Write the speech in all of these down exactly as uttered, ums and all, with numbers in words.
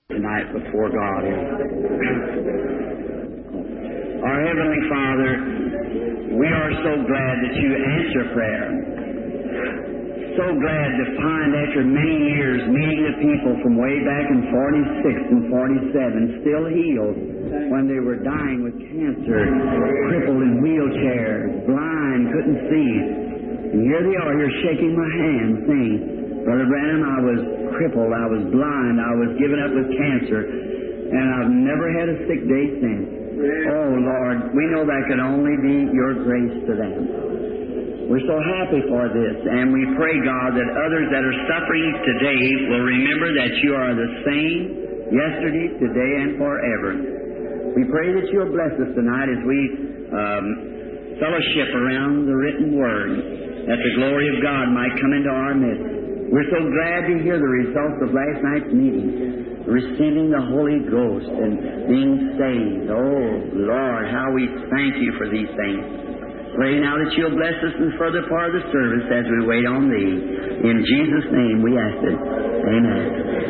tonight before God. Our Heavenly Father, we are so glad that you answer prayer. So glad to find after many years meeting the people from way back in forty-six and forty-seven still healed when they were dying with cancer, crippled in wheelchairs, blind, couldn't see. And here they are, you're shaking my hand saying, Brother Branham, I was crippled, I was blind, I was given up with cancer, and I've never had a sick day since. Oh, Lord, we know that could only be your grace to them. We're so happy for this, and we pray, God, that others that are suffering today will remember that you are the same yesterday, today, and forever. We pray that you'll bless us tonight as we um, fellowship around the written word, that the glory of God might come into our midst. We're so glad to hear the results of last night's meeting, receiving the Holy Ghost and being saved. Oh, Lord, how we thank you for these things. Pray now that you'll bless us in the further part of the service as we wait on thee. In Jesus' name we ask it. Amen.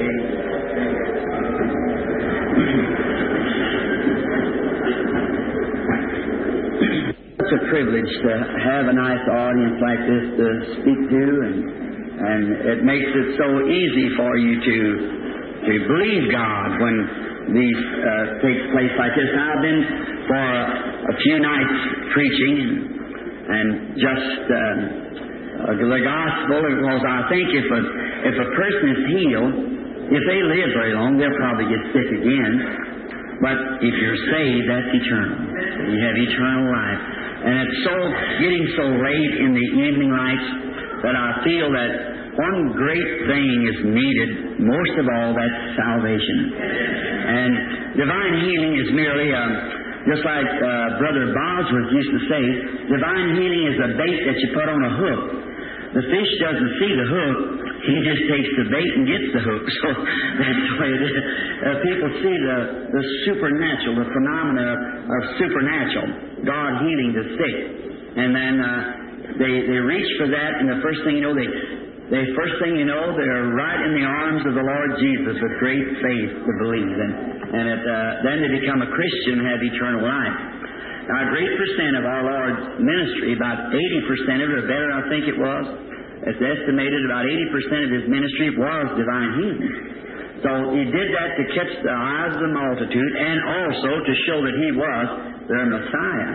It's a privilege to have a nice audience like this to speak to, and And it makes it so easy for you to to believe God when these uh, takes place like this. Now, I've been for a, a few nights preaching and, and just uh, uh, the gospel, because I think if a if a person is healed, if they live very long, they'll probably get sick again. But if you're saved, that's eternal. You have eternal life, and it's so getting so late in the evening lights that I feel that one great thing is needed, most of all, that's salvation. And divine healing is merely, uh, just like uh, Brother Bosworth used to say, divine healing is a bait that you put on a hook. The fish doesn't see the hook, he just takes the bait and gets the hook. So that's the way it is. Uh, people see the, the supernatural, the phenomena of supernatural, God healing the sick. And then uh, They they reach for that, and the first thing you know, they they first thing you know, they're right in the arms of the Lord Jesus with great faith to believe, and and it, uh, then they become a Christian and have eternal life. Now, a great percent of our Lord's ministry, about eighty percent of it, or better, I think it was, it's estimated about eighty percent of his ministry was divine healing. So he did that to catch the eyes of the multitude, and also to show that he was their Messiah.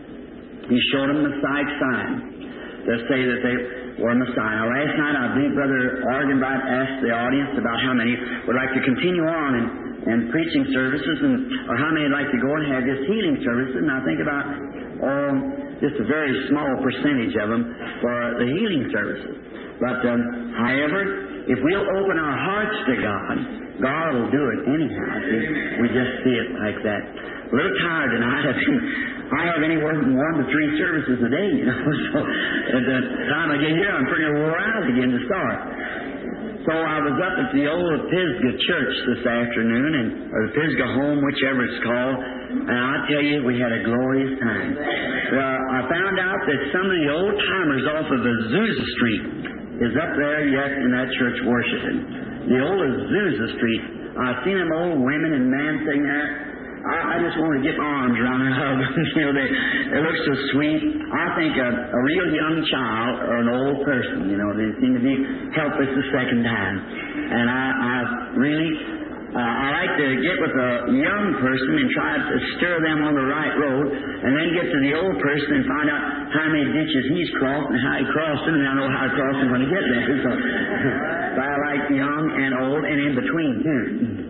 He showed them the Messiah sign to say that they were Messiah. Last night, I believe Brother Argenbright asked the audience about how many would like to continue on in, in preaching services, and or how many would like to go and have this healing services. And I think about oh, just a very small percentage of them for the healing services. But um, however, if we'll open our hearts to God, God will do it anyhow. We, we just see it like that. A little tired tonight. I've been, I have anywhere from one to three services a day, you know. So at the time I get here, I'm pretty wore out again to start. So I was up at the old Pisgah Church this afternoon, and or the Pisgah Home, whichever it's called, and I tell you, we had a glorious time. Well, I found out that some of the old timers off of Azusa Street is up there yet in that church worshiping. The old Azusa Street. I've seen them old women and men sitting there. I, I just want to get my arms around and hug them. You know, they, they look so sweet. I think a, a real young child or an old person, you know, they seem to be helpless the second time. And I, I really, uh, I like to get with a young person and try to stir them on the right road, and then get to the old person and find out how many ditches he's crossed and how he crossed them, and I know how to cross them when I get there. So, so I like young and old and in between, too.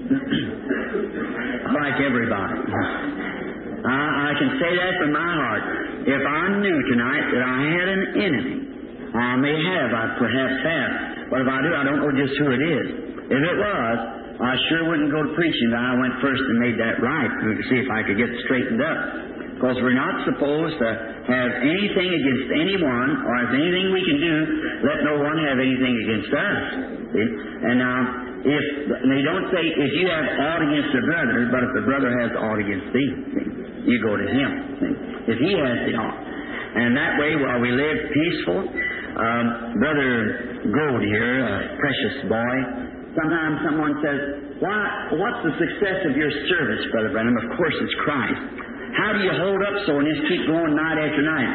I like everybody. I, I can say that from my heart. If I knew tonight that I had an enemy, I may have, I perhaps have, but if I do, I don't know just who it is. If it was, I sure wouldn't go to preaching. I went first and made that right to see if I could get straightened up. Because we're not supposed to have anything against anyone, or if anything we can do, let no one have anything against us. See? And now, if they don't say if you have aught against a brother, but if the brother has aught against thee, see, you go to him. See? If he has the aught. And that way, while we live peaceful, um, Brother Gold here, a precious boy, Sometimes someone says, "Why? What's the success of your service, Brother Branham?" Of course, it's Christ. How do you hold up so and just keep going night after night?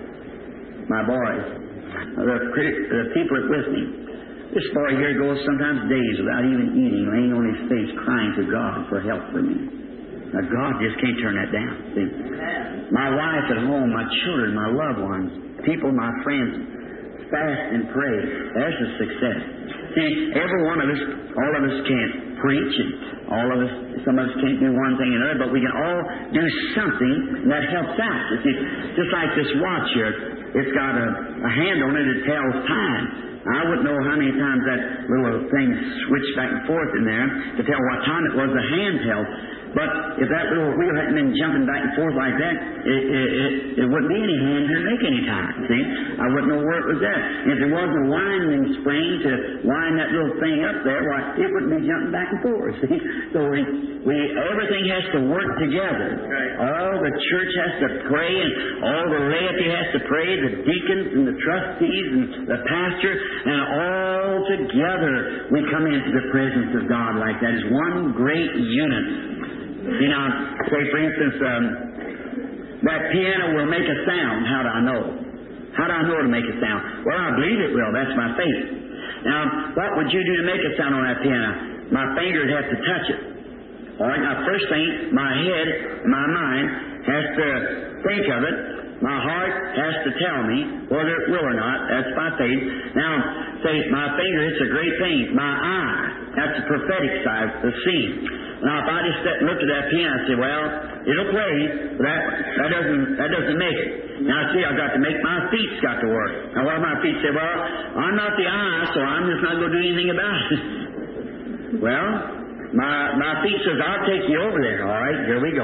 My boys, the, the people that with me. This boy here goes sometimes days without even eating, laying on his face, crying to God for help for me. Now, God just can't turn that down. See? My wife at home, my children, my loved ones, people, my friends, fast and pray. There's a success. See, every one of us, all of us can't preach, and all of us, some of us can't do one thing or another, but we can all do something that helps out. You see, just like this watch here, it's got a, a hand on it that tells time. I wouldn't know how many times that little thing switched back and forth in there to tell what time it was the hand held. But if that little wheel hadn't been jumping back and forth like that, it, it, it, it wouldn't be any hand to make any time. See? I wouldn't know where it was at. And if there wasn't a winding spring to wind that little thing up there, why, it wouldn't be jumping back and forth. See? So we, we, everything has to work together. All the church has to pray, and all the laity has to pray, the deacons and the trustees and the pastor, and all together we come into the presence of God like that as one great unit. You know, say for instance, um, that piano will make a sound. How do I know? How do I know it'll make a sound? Well, I believe it will. That's my faith. Now, what would you do to make a sound on that piano? My finger would have to touch it. All right. Now, first thing, my head, my mind has to think of it. My heart has to tell me whether it will or not. That's my faith. Now, say my finger, it's a great thing. My eye, that's the prophetic side, the seeing. Now, if I just sit and look at that piano and say, "Well, it'll play," but that that doesn't that doesn't make it. Now, see, I've got to make my feet's got to work. Now, what do my feet say? "Well, I'm not the eye, so I'm just not going to do anything about it." Well, my my feet says, "I'll take you over there." All right, here we go.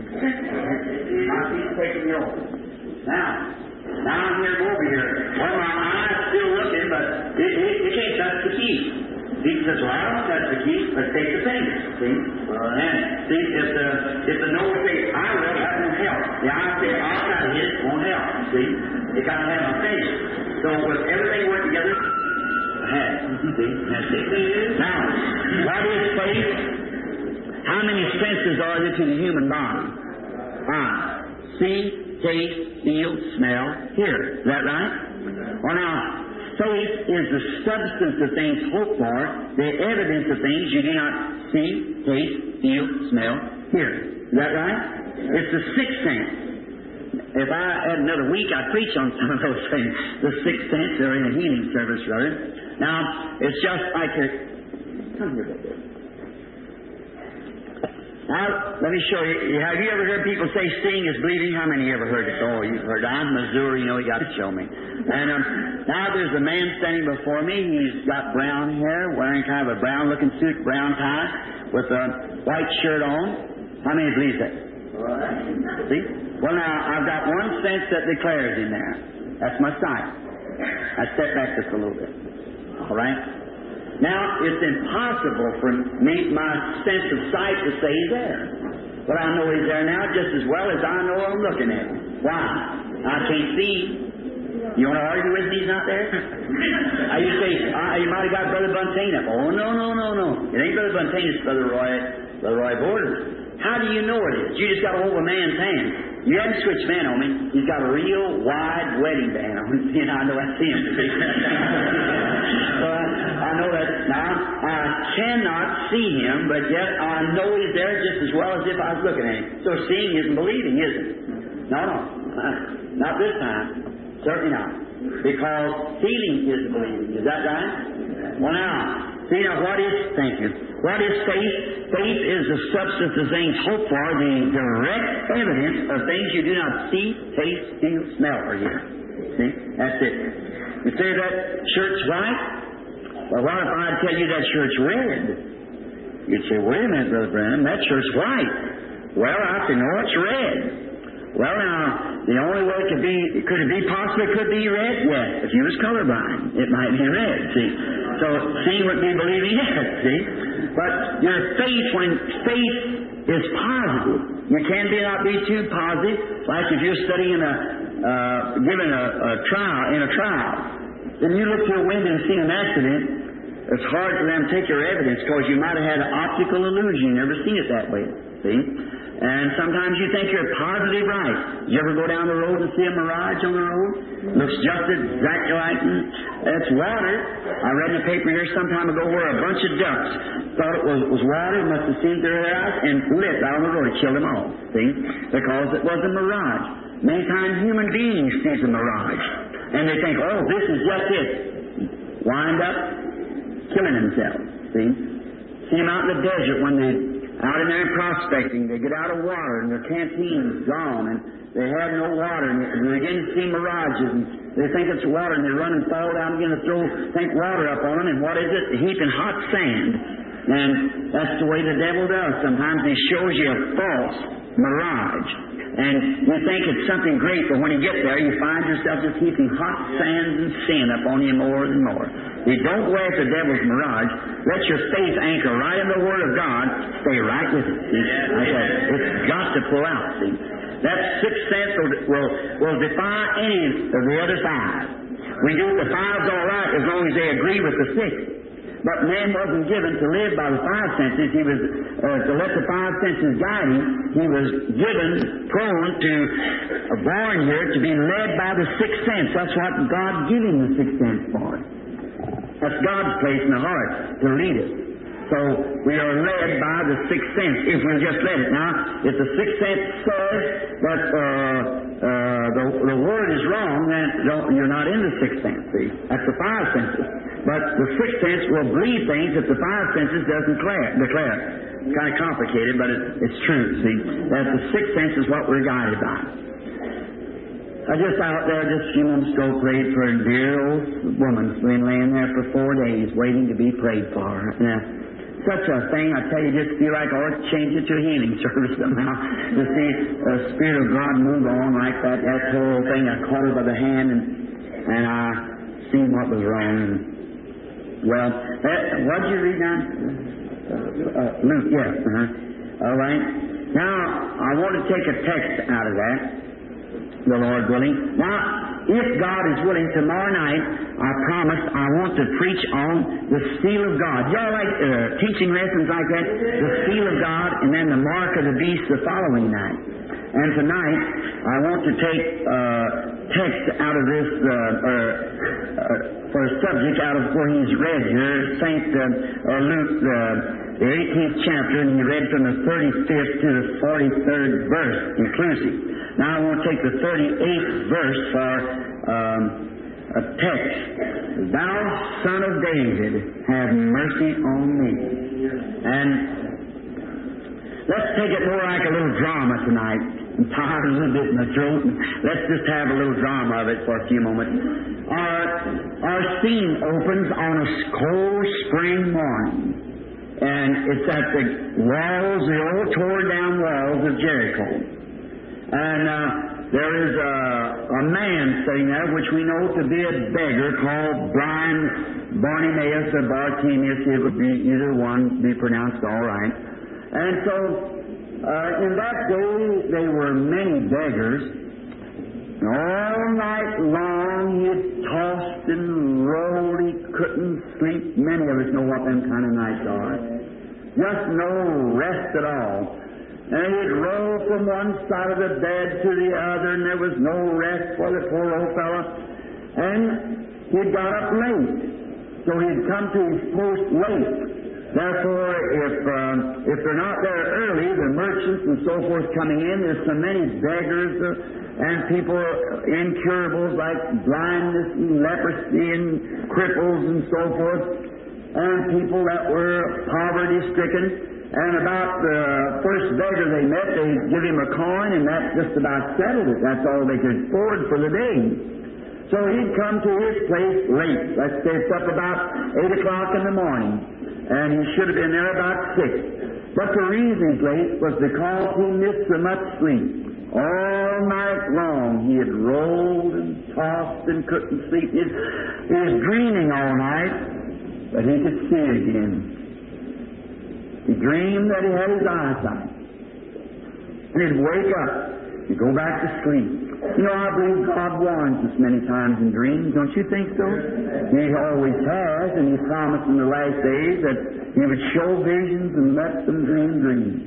My feet's taking me over. Now, now I'm here over here. Well, my eye's still looking, but it, it, it can't touch the key. He says, "Well, I don't touch the key, but take the finger." See? Well, and see, if the if the nose says, "I will," that won't help. The eye says, "I'll try to hit it," won't help. See? You got to have a finger. So with everything work together, head. See? That's it. Now, what is faith? How many senses are there to the human body? Eye, see, taste, feel, smell, hear. Is that right? Well, now, faith is the substance of things hoped for, the evidence of things you do not see, taste, feel, smell, hear. Is that right? It's the sixth sense. If I had another week, I'd preach on some of those things. The sixth sense, they're in a healing service, brother. Now, it's just like a... Come here, brother. Now, let me show you. Have you ever heard people say seeing is believing? How many ever heard it? Oh, you've heard it. I'm Missouri, you know, you got to show me. And um, now there's a man standing before me. He's got brown hair, wearing kind of a brown-looking suit, brown tie, with a white shirt on. How many believes that? See? Well, now, I've got one sense that declares in there. That's my sight. I step back just a little bit. All right? Now, it's impossible for me, my sense of sight, to say He's there. But I know He's there now just as well as I know I'm looking at Him. Why? I can't see Him. You want to argue with me He's not there? uh, you say, uh, you might have got Brother Buntain up. Oh, no, no, no, no. It ain't Brother Buntain, it's Brother Roy, Brother Roy Borders. How do you know it is? You just got to hold a man's hand. You haven't switched man on me. He's got a real wide wedding band on him. You know, I know that's him. So I, I know that now. I cannot see him, but yet I know He's there just as well as if I was looking at him. So seeing isn't believing, is it? No, no. Not this time. Certainly not. Because feeling isn't believing. Is that right? Well, now, see now what is, thank you. What is faith? Faith is the substance of things hoped for, the direct evidence of things you do not see, taste, feel, smell, or hear. See? That's it. You say that shirt's white? Well, what if I tell you that shirt's red? You'd say, "Wait a minute, Brother Branham, that shirt's white." Well, I say, "No, it's red." Well, now, the only way it could be, could it be possibly could be red? Yes. If you was colorblind, it might be red, see. So, seeing would be believing, yes, see. But your faith, when faith is positive, you can be not be too positive. Like if you're studying a, uh, giving a, a trial, in a trial, then you look through a window and see an accident, it's hard for them to take your evidence because you might have had an optical illusion. You never seen it that way, see? And sometimes you think you're positive right. You ever go down the road and see a mirage on the road? Looks just exactly like it. It's water. I read in the paper here some time ago where a bunch of ducks thought it was, was water, must have seen through their eyes, and lit out on the road. It killed them all, see? Because it was a mirage. Many times human beings see a mirage. And they think, oh, this is just it. Wind up killing themselves, see? See them out in the desert when they out in there prospecting, they get out of water and their canteen's gone and they have no water and they begin to see mirages and they think it's water and they run and fall down and begin to throw, think water up on them, and what is it? A heaping hot sand. And that's the way the devil does. Sometimes he shows you a false mirage. And you think it's something great, but when you get there, you find yourself just heaping hot sand and sin upon you more and more. You don't wear the devil's mirage. Let your faith anchor right in the Word of God. Stay right with it. See? I said, it's got to pull out. See? That sixth sense will, will, will defy any of the other five. We do the five's all right as long as they agree with the sixth. But man wasn't given to live by the five senses. He was uh, to let the five senses guide him. He was given, prone to, uh, born here to be led by the sixth sense. That's what God gave him the sixth sense for. That's God's place in the heart to lead us. So we are led by the sixth sense if we'll just let it. Now, if the sixth sense says that uh, uh, the, the word is wrong, then you're not in the sixth sense. See, that's the five senses. But the sixth sense will believe things that the five senses doesn't declare. declare. It's kind of complicated, but it, it's true. See, that the sixth sense is what we're guided by. I just out there just a few months ago prayed for a dear old woman who's been laying there for four days waiting to be prayed for. Now, such a thing, I tell you, just feel like I ought to change it to a healing service somehow. To see the Spirit of God move on like that, that whole thing. I caught her by the hand and, and I seen what was wrong. And, well, that, what did you read now? Uh, uh, Luke, yes. Uh-huh. All right. Now, I want to take a text out of that. The Lord willing. Now, if God is willing, tomorrow night, I promise I want to preach on the seal of God. Y'all like uh, teaching lessons like that? The seal of God and then the mark of the beast the following night. And tonight, I want to take uh, text out of this, uh, uh, uh, for a subject out of where he's read here, Saint uh, uh, Luke, uh, the eighteenth chapter, and he read from the thirty-fifth to the forty-third verse inclusive. Now I want to take the thirty-eighth verse for um, a text. Thou son of David, have mercy on me. And let's take it more like a little drama tonight. I'm tired a little bit in the throat. Let's just have a little drama of it for a few moments. Our, our scene opens on a cold spring morning. And it's at the walls, the old torn down walls of Jericho. And uh, there is a, a man sitting there, which we know to be a beggar, called blind Bartimaeus or Bartimaeus. It would be either one, be pronounced all right. And so, uh, in that day, there were many beggars. All night long, he had tossed and rolled. He couldn't sleep. Many of us know what them kind of nights are. Just no rest at all. And he'd roll from one side of the bed to the other, and there was no rest for the poor old fellow. And he'd got up late, so he'd come to his post late. Therefore, if um, if they're not there early, the merchants and so forth coming in, there's so many beggars uh, and people, incurables like blindness and leprosy and cripples and so forth, and people that were poverty-stricken. And about the first beggar they met, they give him a coin, and that just about settled it. That's all they could afford for the day. So he'd come to his place late. Let's say it's up about eight o'clock in the morning, and he should have been there about six. But the reason he's late was because he missed so much sleep. All night long he had rolled and tossed and couldn't sleep. He was dreaming all night, but he could see again. He dreamed that he had his eyesight. And he'd wake up and go back to sleep. You know, I believe God warns us many times in dreams. Don't you think so? He always has, and He promised in the last days that He would show visions and let them dream dreams.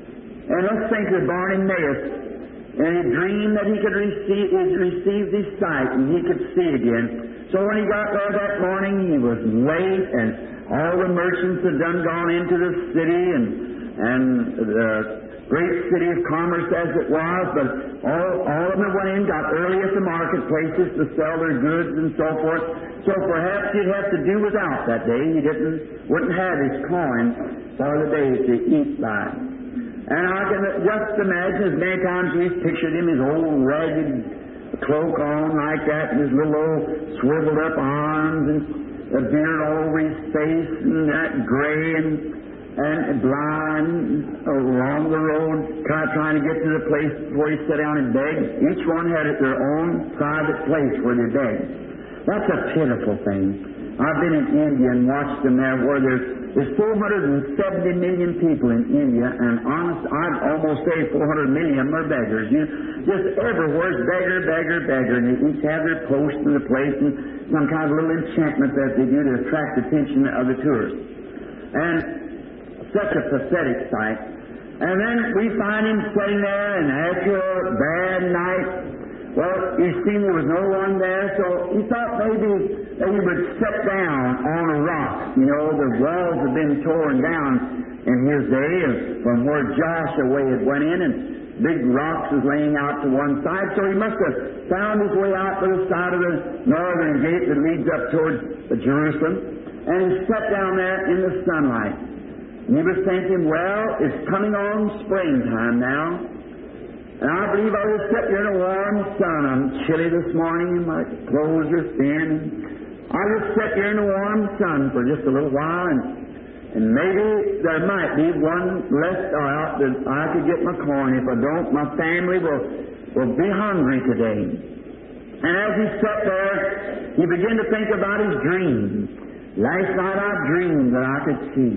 And let's think of Bartimaeus. And he dreamed that he could receive, he received his sight and he could see again. So when he got there that morning, he was late, and all the merchants had done gone into the city, and and the great city of commerce as it was, but all, all of them went in, got early at the marketplaces to sell their goods and so forth. So perhaps he'd have to do without that day. He didn't, wouldn't have his coin for the day to eat by. And I can just imagine as many times we've pictured him, his old ragged cloak on like that, and his little old swiveled up arms, and the beard all over his face, and that gray and and blind along the road, kind of trying to get to the place where he sat down and begged. Each one had their own private place where they begged. That's a pitiful thing. I've been in India and watched them there, where there's there's four hundred seventy million people in India, and honest, I'd almost say four hundred million of them are beggars. You know, just everywhere's beggar, beggar, beggar, and they each have their post in the place and some kind of little enchantment that they do to attract attention of the tourists. And such a pathetic sight. And then we find him sitting there, and after a bad night, well, you see there was no one there, so he thought maybe that he would sit down on a rock. You know, the walls had been torn down in his day from where Joshua had went in, and big rocks was laying out to one side, so he must have found his way out to the side of the northern gate that leads up towards Jerusalem, and he sat down there in the sunlight. And he was thinking, well, it's coming on springtime now, and I believe I will sit here in the warm sun. I'm chilly this morning, and my clothes are thin. I'll just sit here in the warm sun for just a little while, and, and maybe there might be one left out that I could get my coin. If I don't, my family will, will be hungry today. And as he sat there, he began to think about his dream. Last night I dreamed that I could see.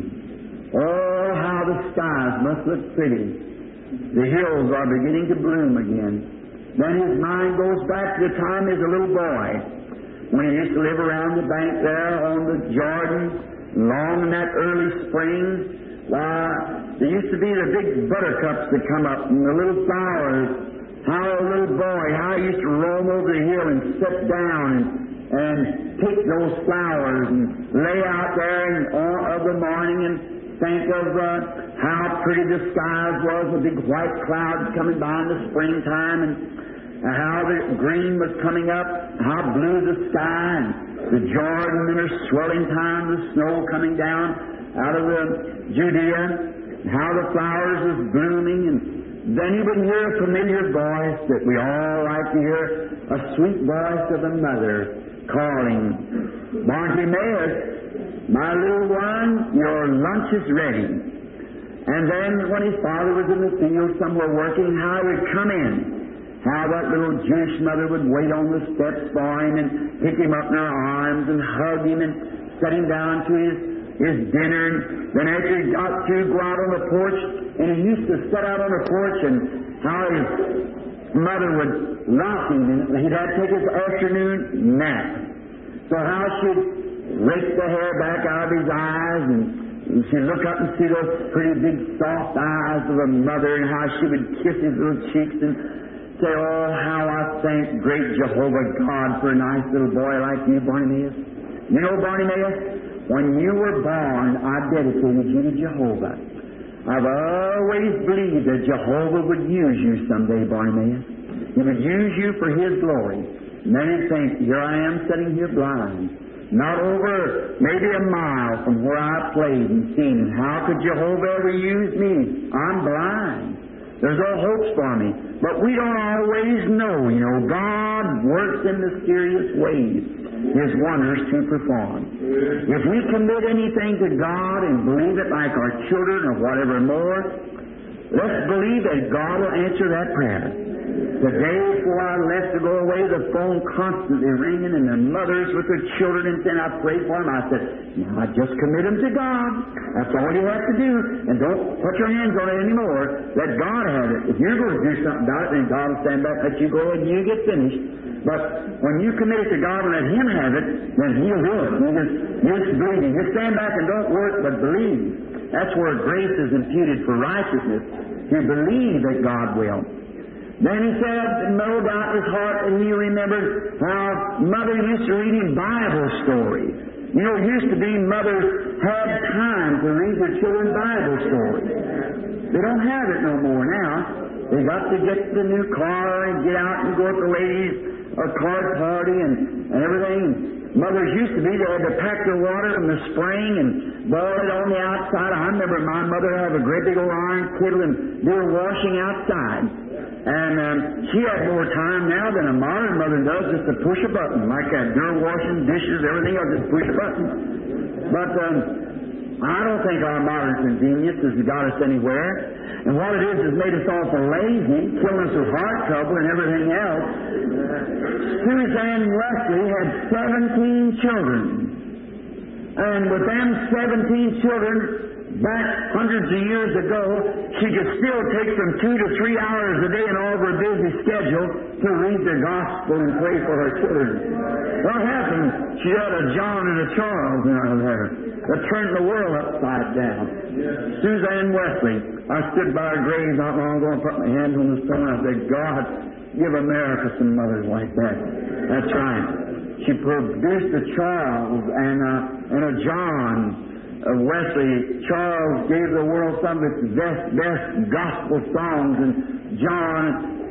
Oh, how the skies must look pretty. The hills are beginning to bloom again. Then his mind goes back to the time he was a little boy, when he used to live around the bank there on the Jordan, long in that early spring. Why, there used to be the big buttercups that come up, and the little flowers. How a little boy, how he used to roam over the hill and sit down and, and pick those flowers and lay out there in, of the morning and think of uh, how pretty the skies was, the big white clouds coming by in the springtime, and uh, how the green was coming up, how blue the sky, and the Jordan in her swelling time, the snow coming down out of the Judea, and how the flowers was blooming, and then you would hear a familiar voice that we all like to hear, a sweet voice of a mother calling, Bartimaeus, my little one, your lunch is ready. And then when his father was in the field somewhere working, how he would come in. How that little Jewish mother would wait on the steps for him and pick him up in her arms and hug him and set him down to his, his dinner. And then after he got through, go out on the porch. And he used to sit out on the porch, and how his mother would rock him, and he'd have to take his afternoon nap. So how she'd rake the hair back out of his eyes, and she'd look up and see those pretty big soft eyes of a mother, and how she would kiss his little cheeks and say, oh, how I thank great Jehovah God for a nice little boy like you, Bartimaeus. You know, Bartimaeus, when you were born, I dedicated you to Jehovah. I've always believed that Jehovah would use you someday, Bartimaeus. He would use you for His glory. And then he'd think, here I am sitting here blind, not over maybe a mile from where I played and seen. And how could Jehovah ever use me? I'm blind. There's no hopes for me. But we don't always know, you know. God works in mysterious ways, His wonders to perform. If we commit anything to God and believe it like our children or whatever more, let's believe that God will answer that prayer. Today, before I left to go away, the phone constantly ringing, and the mothers with their children, and then I prayed for them. I said, now just commit them to God. That's all you have to do. And don't put your hands on it anymore. Let God have it. If you're going to do something about it, then God will stand back and let you go ahead and you get finished. But when you commit it to God and let Him have it, then He'll do it. You just, you just believe Him. Just stand back and don't work, but believe. That's where grace is imputed for righteousness. You believe that God will. Then he said, no doubt in his heart, and he remembered how Mother used to read him Bible stories. You know, it used to be mothers had time to read their children Bible stories. They don't have it no more now. They got to get the new car and get out and go to the ladies' a card party and, and everything. Mothers used to be, they had to pack their water from the spring and boil it on the outside. I remember my mother had a great big old iron kettle and do her washing outside. And um, she had more time now than a modern mother does just to push a button. Like that, do her washing, dishes, everything else, just push a button. But um, I don't think our modern convenience has got us anywhere. And what it is has made us awful lazy, killing us with heart trouble and everything else. Suzanne Wesley had seventeen children. And with them seventeen children, back hundreds of years ago, she could still take from two to three hours a day in all of her busy schedule to read the gospel and pray for her children. What happened? She had a John and a Charles in her there that turned the world upside down. Suzanne Wesley. I stood by her grave not long ago and put my hands on the stone and I said, God, give America some mothers like that. That's right. She produced a Charles and a, and a John. Uh, Wesley. Charles gave the world some of its best, best gospel songs, and John,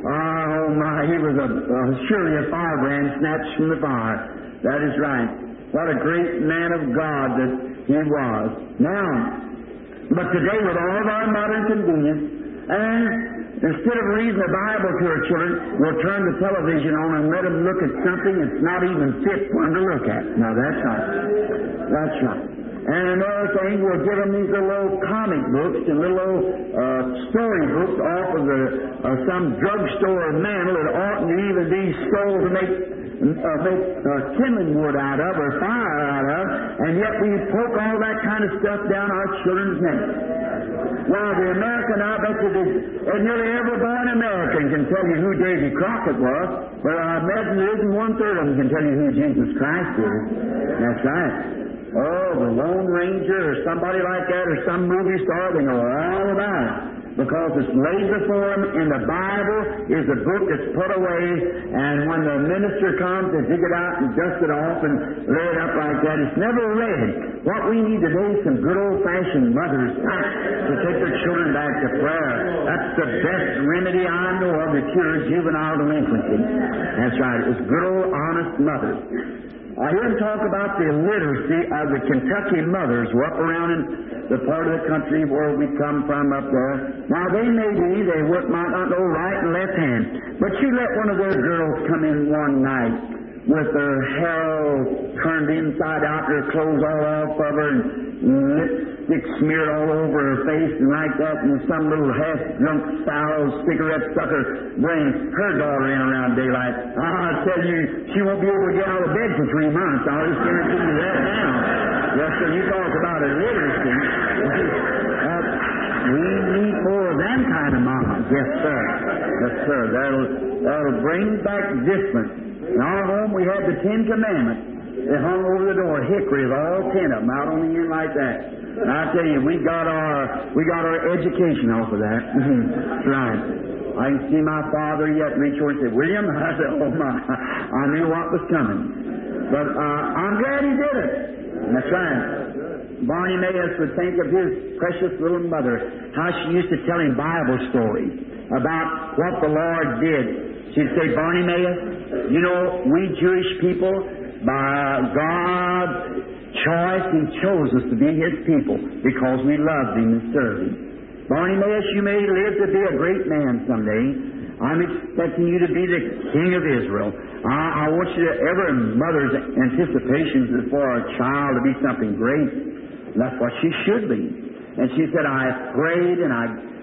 oh my, he was a, uh, surely a firebrand snatched from the fire. That is right. What a great man of God that he was. Now, but today with all of our modern convenience, and instead of reading the Bible to our children, we'll turn the television on and let them look at something that's not even fit for them to look at. Now that's right. That's right. And another thing, we'll give them these little old comic books and little old uh, story books off of the, uh, some drugstore mantle that oughtn't to even be sold to make, uh, make uh, kindling wood out of or fire out of, and yet we poke all that kind of stuff down our children's necks. Well, the American, I bet you this, and nearly every born American can tell you who Davy Crockett was, but I imagine there isn't one-third of them can tell you who Jesus Christ is. That's right. Oh, the Lone Ranger or somebody like that or some movie star, they know all about it. Because it's laid before them in the Bible is a book that's put away, and when the minister comes, they dig it out and dust it off and lay it up like that. It's never read. What we need today is some good old-fashioned mothers to take their children back to prayer. That's the best remedy I know of to cure juvenile delinquency. That's right. It's good old honest mothers. I hear them talk about the illiteracy of the Kentucky mothers who are up around in the part of the country where we come from up there. Now, they may be, they might not know right and left hand, but you let one of their girls come in one night with her hair all turned inside out, her clothes all off of her, and lipstick smeared all over her face and like that, and some little half-drunk sour cigarette sucker bring her daughter in around daylight. I tell you, she won't be able to get out of bed for three months. I'll just guarantee you that now. Yes, sir, you talk about illiteracy. Uh, we need more of them kind of mamas. Yes, sir. Yes, sir. That'll, that'll bring back discipline. In our home, we had the Ten Commandments. They hung over the door, hickories, all ten of them, out on the end like that. And I tell you, we got our we got our education off of that. That's right. I can see my father yet reach over and say, William, I said, oh my, I knew what was coming. But uh, I'm glad he did it. That's right. Barney Mayes would think of his precious little mother, how she used to tell him Bible stories about what the Lord did. She'd say, Barney Mayes, you know, we Jewish people, by God's choice, He chose us to be His people because we loved Him and served Him. Barney Mayes, you may live to be a great man someday. I'm expecting you to be the King of Israel. I, I want you to, every mother's anticipations is for a child to be something great. That's what she should be. And she said, I prayed and I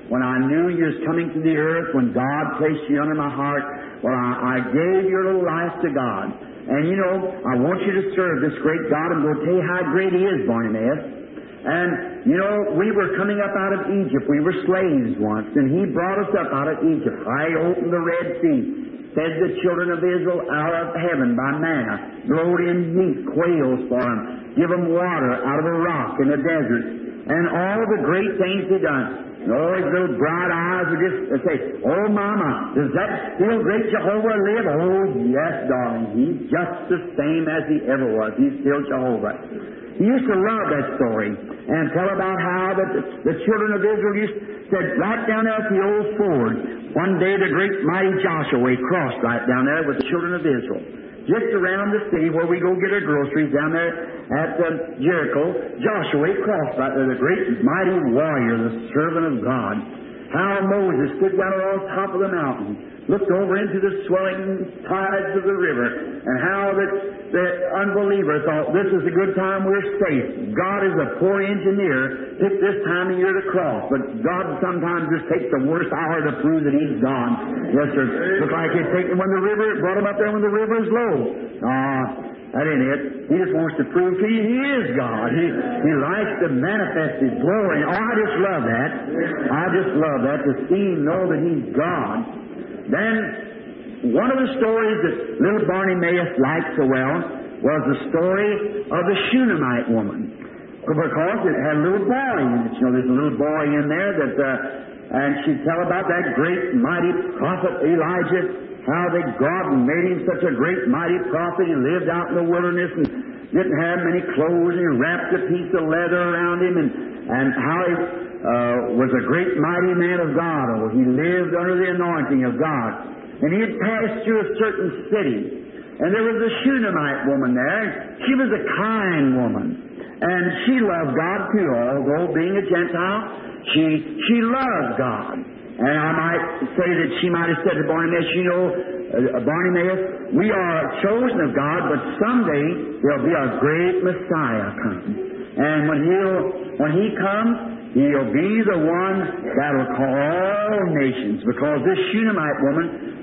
when I knew you was coming to the earth, when God placed you under my heart, well, I, I gave your little life to God. And you know, I want you to serve this great God. I'm going to tell you how great He is, Barnabas. And, you know, we were coming up out of Egypt. We were slaves once, and He brought us up out of Egypt. I opened the Red Sea, fed the children of Israel out of heaven by manna, blowed in meat, quails for them, give them water out of a rock in the desert, and all the great things He done. And all His little bright eyes would just say, "Oh, Mama, does that still great Jehovah live?" "Oh, yes, darling. He's just the same as He ever was. He's still Jehovah." He used to love that story and tell about how that the, the children of Israel used said right down there at the old ford. One day the great mighty Joshua crossed right down there with the children of Israel. Just around the city where we go get our groceries down there at uh, Jericho, Joshua crossed right there, the great mighty warrior, the servant of God. How Moses stood down on top of the mountain, looked over into the swelling tides of the river, and how that the unbeliever thought, this is a good time, we're safe. God is a poor engineer, picked this time of year to cross, but God sometimes just takes the worst hour to prove that He's gone. Yes, sir. Looked like He'd taken when the river, brought Him up there when the river is low. Ah, that ain't it. He just wants to prove to you He is God. He, he likes to manifest His glory. Oh, I just love that. I just love that, to see Him know that He's God. Then, one of the stories that little Barnabas liked so well was the story of the Shunammite woman. Because it had a little boy in it. You know, there's a little boy in there that, uh, and she'd tell about that great, mighty prophet Elijah, how that God made him such a great, mighty prophet. He lived out in the wilderness and didn't have many clothes, and he wrapped a piece of leather around him, and, and how he uh, was a great, mighty man of God. Oh, he lived under the anointing of God. And he had passed through a certain city, and there was a Shunammite woman there. She was a kind woman, and she loved God too, although being a Gentile, she, she loved God. And I might say that she might have said to Barnabas, you know, uh, Barnabas, we are chosen of God, but someday there'll be a great Messiah come. And when he'll, when He comes, He'll be the one that'll call all nations, because this Shunammite woman,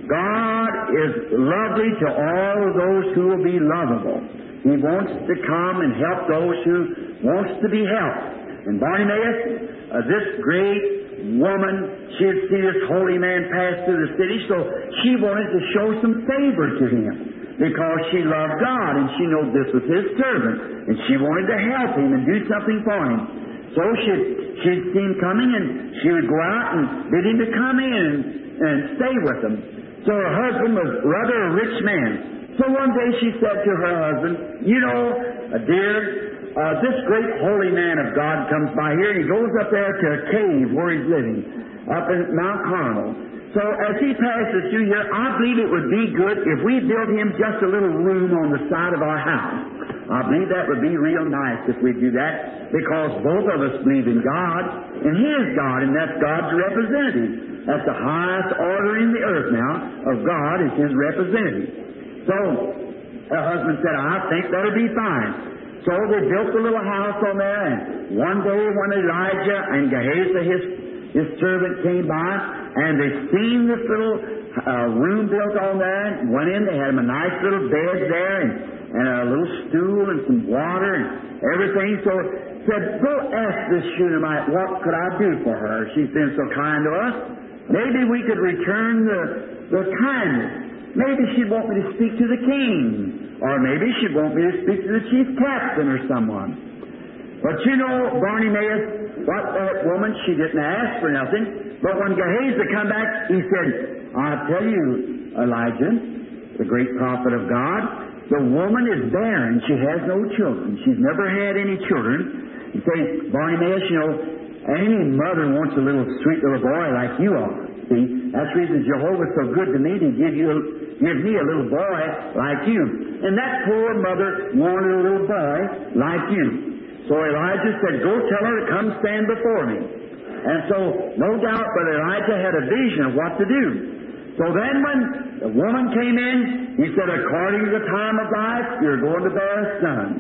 God is lovely to all of those who will be lovable. He wants to come and help those who wants to be helped. And Barnabas, uh, this great woman, she had seen this holy man pass through the city, so she wanted to show some favor to him, because she loved God and she knew this was His servant, and she wanted to help him and do something for him. So she'd, she'd see him coming, and she would go out and bid him to come in and, and stay with him. So her husband was rather a rich man. So one day she said to her husband, you know, uh, dear, Uh, this great holy man of God comes by here, and he goes up there to a cave where he's living, up in Mount Carmel. So as he passes through here, I believe it would be good if we built him just a little room on the side of our house. I believe that would be real nice if we do that, because both of us believe in God, and He is God, and that's God's representative. That's the highest order in the earth now, of God is His representative. So her husband said, I think that would be fine. So they built a little house on there, and one day when Elijah and Gehazi, his, his servant, came by, and they seen this little uh, room built on there, and went in, they had him a nice little bed there, and, and a little stool and some water and everything. So said, go ask this Shunammite, what could I do for her? She's been so kind to us. Maybe we could return the, the kindness. Maybe she'd want me to speak to the king. Or maybe she'd want me to speak to the chief captain or someone. But you know, Barnabas, what that woman, she didn't ask for nothing. But when Gehazi come back, he said, I tell you, Elijah, the great prophet of God, the woman is barren. She has no children. She's never had any children. You say, Barnabas, you know, any mother wants a little sweet little boy like you are. See, that's the reason Jehovah's so good to me to give you, give me a little boy like you. And that poor mother wanted a little boy like you. So Elijah said, go tell her to come stand before me. And so, no doubt, but Elijah had a vision of what to do. So then when the woman came in, he said, according to the time of life, you're going to bear a son.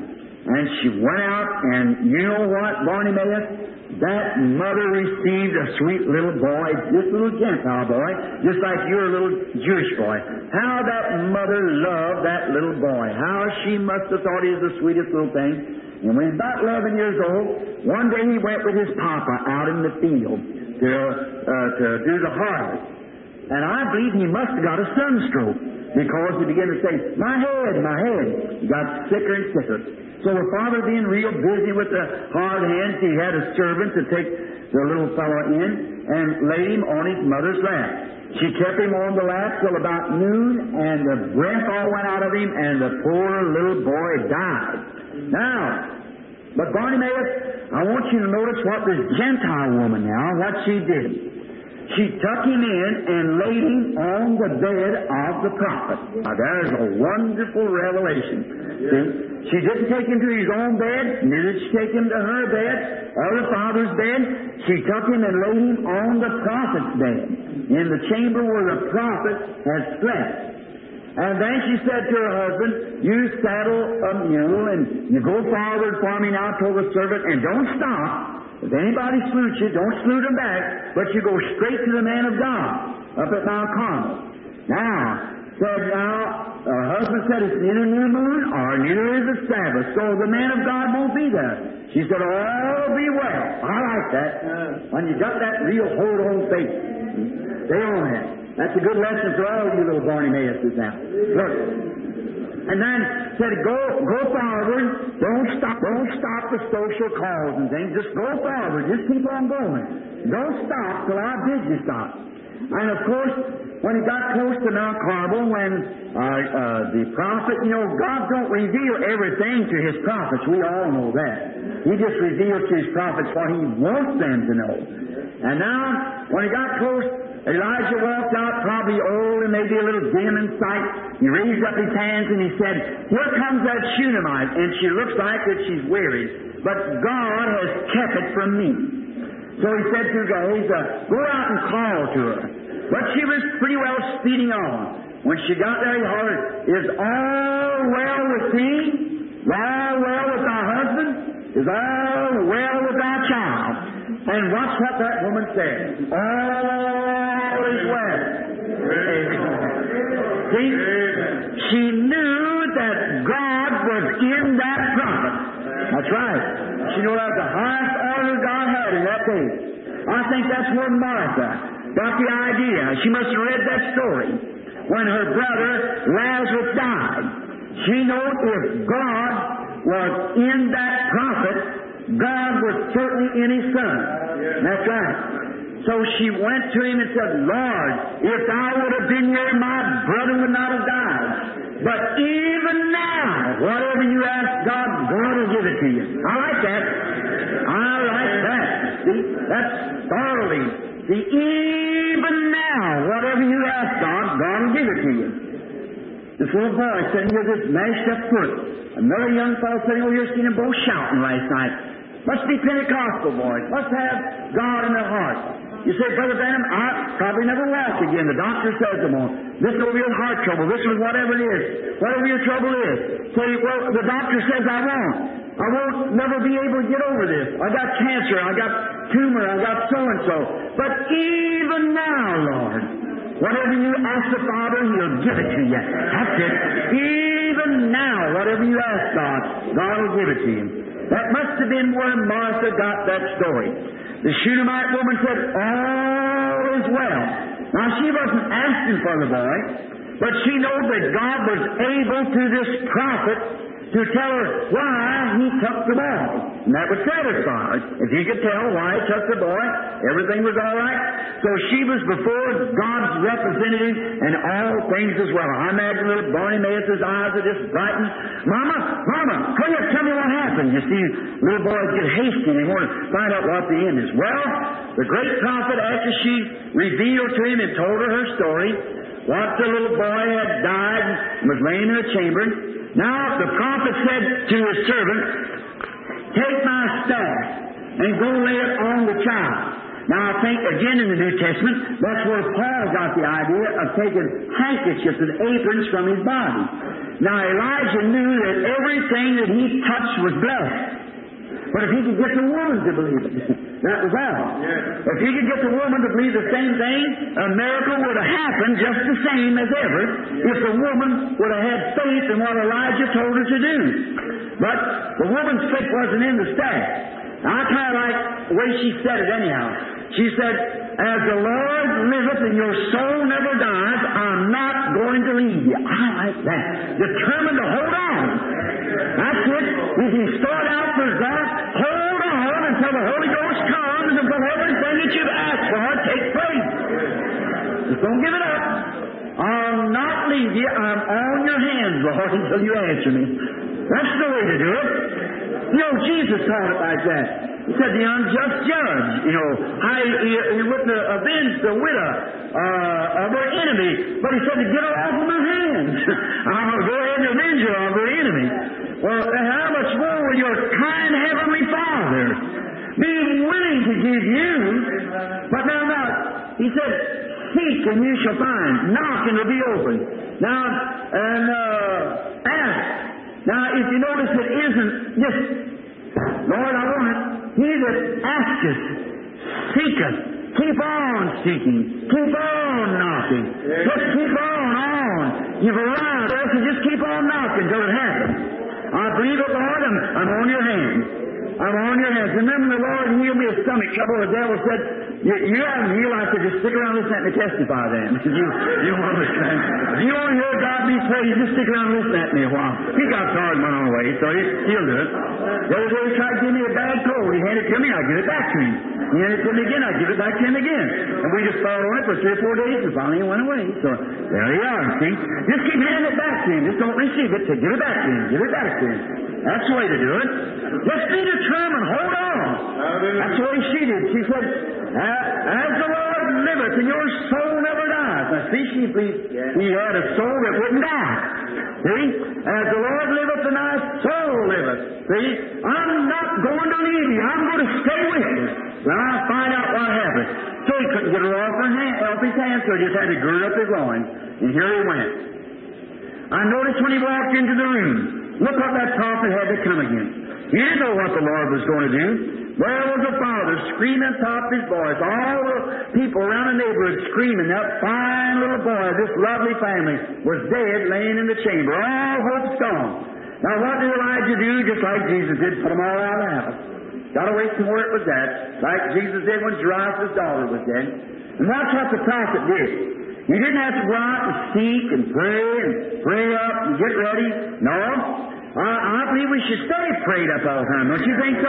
And she went out, and you know what, Bartimaeus? That mother received a sweet little boy, this little Gentile boy, just like you're a little Jewish boy. How that mother loved that little boy. How she must have thought he was the sweetest little thing. And when he was about eleven years old, one day he went with his papa out in the field to, uh, to do the harvest. And I believe he must have got a sunstroke, because he began to say, "My head, my head." He got sicker and sicker. So the father, being real busy with the hard hands, he had a servant to take the little fellow in and laid him on his mother's lap. She kept him on the lap till about noon, and the breath all went out of him, and the poor little boy died. Now, but Bartimaeus, I want you to notice what this Gentile woman now, what she did. She took him in and laid him on the bed of the prophet. Now, there's a wonderful revelation. See? She didn't take him to his own bed, neither did she take him to her bed or the father's bed. She took him and laid him on the prophet's bed, in the chamber where the prophet had slept. And then she said to her husband, "You saddle a mule and you go forward for me now," told the servant, "and don't stop. If anybody salutes you, don't salute them back, but you go straight to the man of God up at Mount Carmel." Now, said now, her husband said, "It's neither new moon or neither is it Sabbath, so the man of God won't be there." She said, "All be well." I like that. When you got that real hold on faith. Stay on that. That's a good lesson for all you little Bartimaeuses now. Look. And then said, go go forward. Don't stop. Don't stop the social calls and things. Just go forward. Just keep on going. Don't stop till I bid you stop. And of course, when he got close to Mount Carmel, when uh, uh, the prophet, you know, God don't reveal everything to His prophets. We all know that. He just reveals to His prophets what He wants them to know. And now, when he got close, Elijah walked out, probably old and maybe a little dim in sight. He raised up his hands and he said, "Here comes that Shunammite, and she looks like that she's wearied, but God has kept it from me." So he said to Gehazi, "Go out and call to her." But she was pretty well speeding on. When she got there, he hollered, "Is all well with thee? Is all well with thy husband? Is all well with thy child?" And watch what that woman said. "All is well." See, she knew that God was in that prophet. That's right. She knew that was the highest order God had in that day. I think that's where Martha got the idea. She must have read that story. When her brother Lazarus died, she knew if God was in that prophet, God was certainly in His Son. That's right. So she went to him and said, "Lord, if thou would have been here, my brother would not have died. But even now, whatever you ask God, God will give it to you." I like that. I like that. See, that's startling. See, even now, whatever you ask God, God will give it to you. This little boy sitting with this mashed up foot. Another young fellow sitting over here, seen them both shouting last night. Must be Pentecostal boys. Must have God in their heart. You say, "Brother Branham, I probably never walk again. The doctor says I'm on. This is over your heart trouble. This is whatever it is. Whatever your trouble is." Say, "Well, the doctor says I won't. I won't never be able to get over this. I got cancer. I got tumor. I got so-and-so. But even now, Lord, whatever you ask the Father, He'll give it to you." That's it. Even now, whatever you ask God, God will give it to you. That must have been where Martha got that story. The Shunammite woman said, "All is well." Now, she wasn't asking for the boy, but she knew that God was able through this prophet to tell her why He took the boy. And that would satisfy her. If He could tell why He took the boy, everything was all right. So she was before God's representative and all things as well. I imagine little Bartimaeus' eyes are just brightened. "Mama, Mama, come here, tell me what happened." You see, little boys get hasty and they want to find out what the end is. Well, the great prophet, after she revealed to him and told her her story, what the little boy had died and was laying in a chamber. Now, the prophet said to his servant, "Take my staff and go lay it on the child." Now, I think, again, in the New Testament, that's where Paul got the idea of taking handkerchiefs and aprons from his body. Now, Elijah knew that everything that he touched was blessed. But if he could get the woman to believe it, that was all. Yeah. If he could get the woman to believe the same thing, a miracle would have happened just the same as ever if the woman would have had faith in what Elijah told her to do. But the woman's faith wasn't in the staff. I kind of like the way she said it anyhow. She said, as the Lord liveth and your soul never dies, I'm not going to leave you. I like that. Determined to hold on. That's it. If you start out for God, hold on until the Holy Ghost comes and until everything that you've asked for takes place. Just don't give it up. I'll not leave you. I'm on your hands, Lord, until you answer me. That's the way to do it. You know, Jesus taught it like that. He said the unjust judge, you know, how he, he, he wouldn't avenge the widow uh, of her enemy, but he said to get her off of my hands. I'll go ahead and avenge her of her enemy. Well, how much more will your kind Heavenly Father be willing to give you? But now, now, he said, seek and you shall find. Knock and it'll be open. Now, and uh, ask. Now, if you notice, it isn't just, Lord, I want it. He that asketh, seeketh. Keep on seeking. Keep on knocking. Just keep on, on. You've arrived. So just keep on knocking till it happens. I believe it, Lord. I'm, I'm on your hands. I'm on your hands. Remember, the Lord healed me of stomach trouble. The devil said, you, you haven't healed. I said, just stick around and listen to me testify then. you, you want to listen. If you want to hear God be praised, just stick around and listen to me a while. He got tired and went on away, so he, he'll do it. The other day he tried to give me a bad cold. He handed it to me, I give it back to him. He handed it to me again, I give it back to him again. And we just followed on it for three or four days, and finally he went away. So there you are, see? Just keep handing it back to him. Just don't receive it. So give it back to him. Give it back to him. That's the way to do it. Just be determined. Hold on. That's the way she did. She said, as the Lord liveth and your soul never dies. Now see, she he had a soul that wouldn't die. See? As the Lord liveth and thy soul liveth. See? I'm not going to leave you. I'm going to stay with you. Well, I'll find out what happened. So he couldn't get her off, her hand, off his hand, so he just had to gird up his loins. And here he went. I noticed when he walked into the room, look what that prophet had to come against. He didn't know what the Lord was going to do. There was a father screaming top his voice. All the people around the neighborhood screaming. That fine little boy, this lovely family, was dead, laying in the chamber. All hope's gone. Now what did Elijah do? Just like Jesus did, put them all out of the house. Got away from where it was at, like Jesus did when Jairus' daughter was dead. And that's what the prophet did. You didn't have to go out and seek and pray and pray up and get ready. No. Uh, I believe we should stay prayed up all the time. Don't you think so?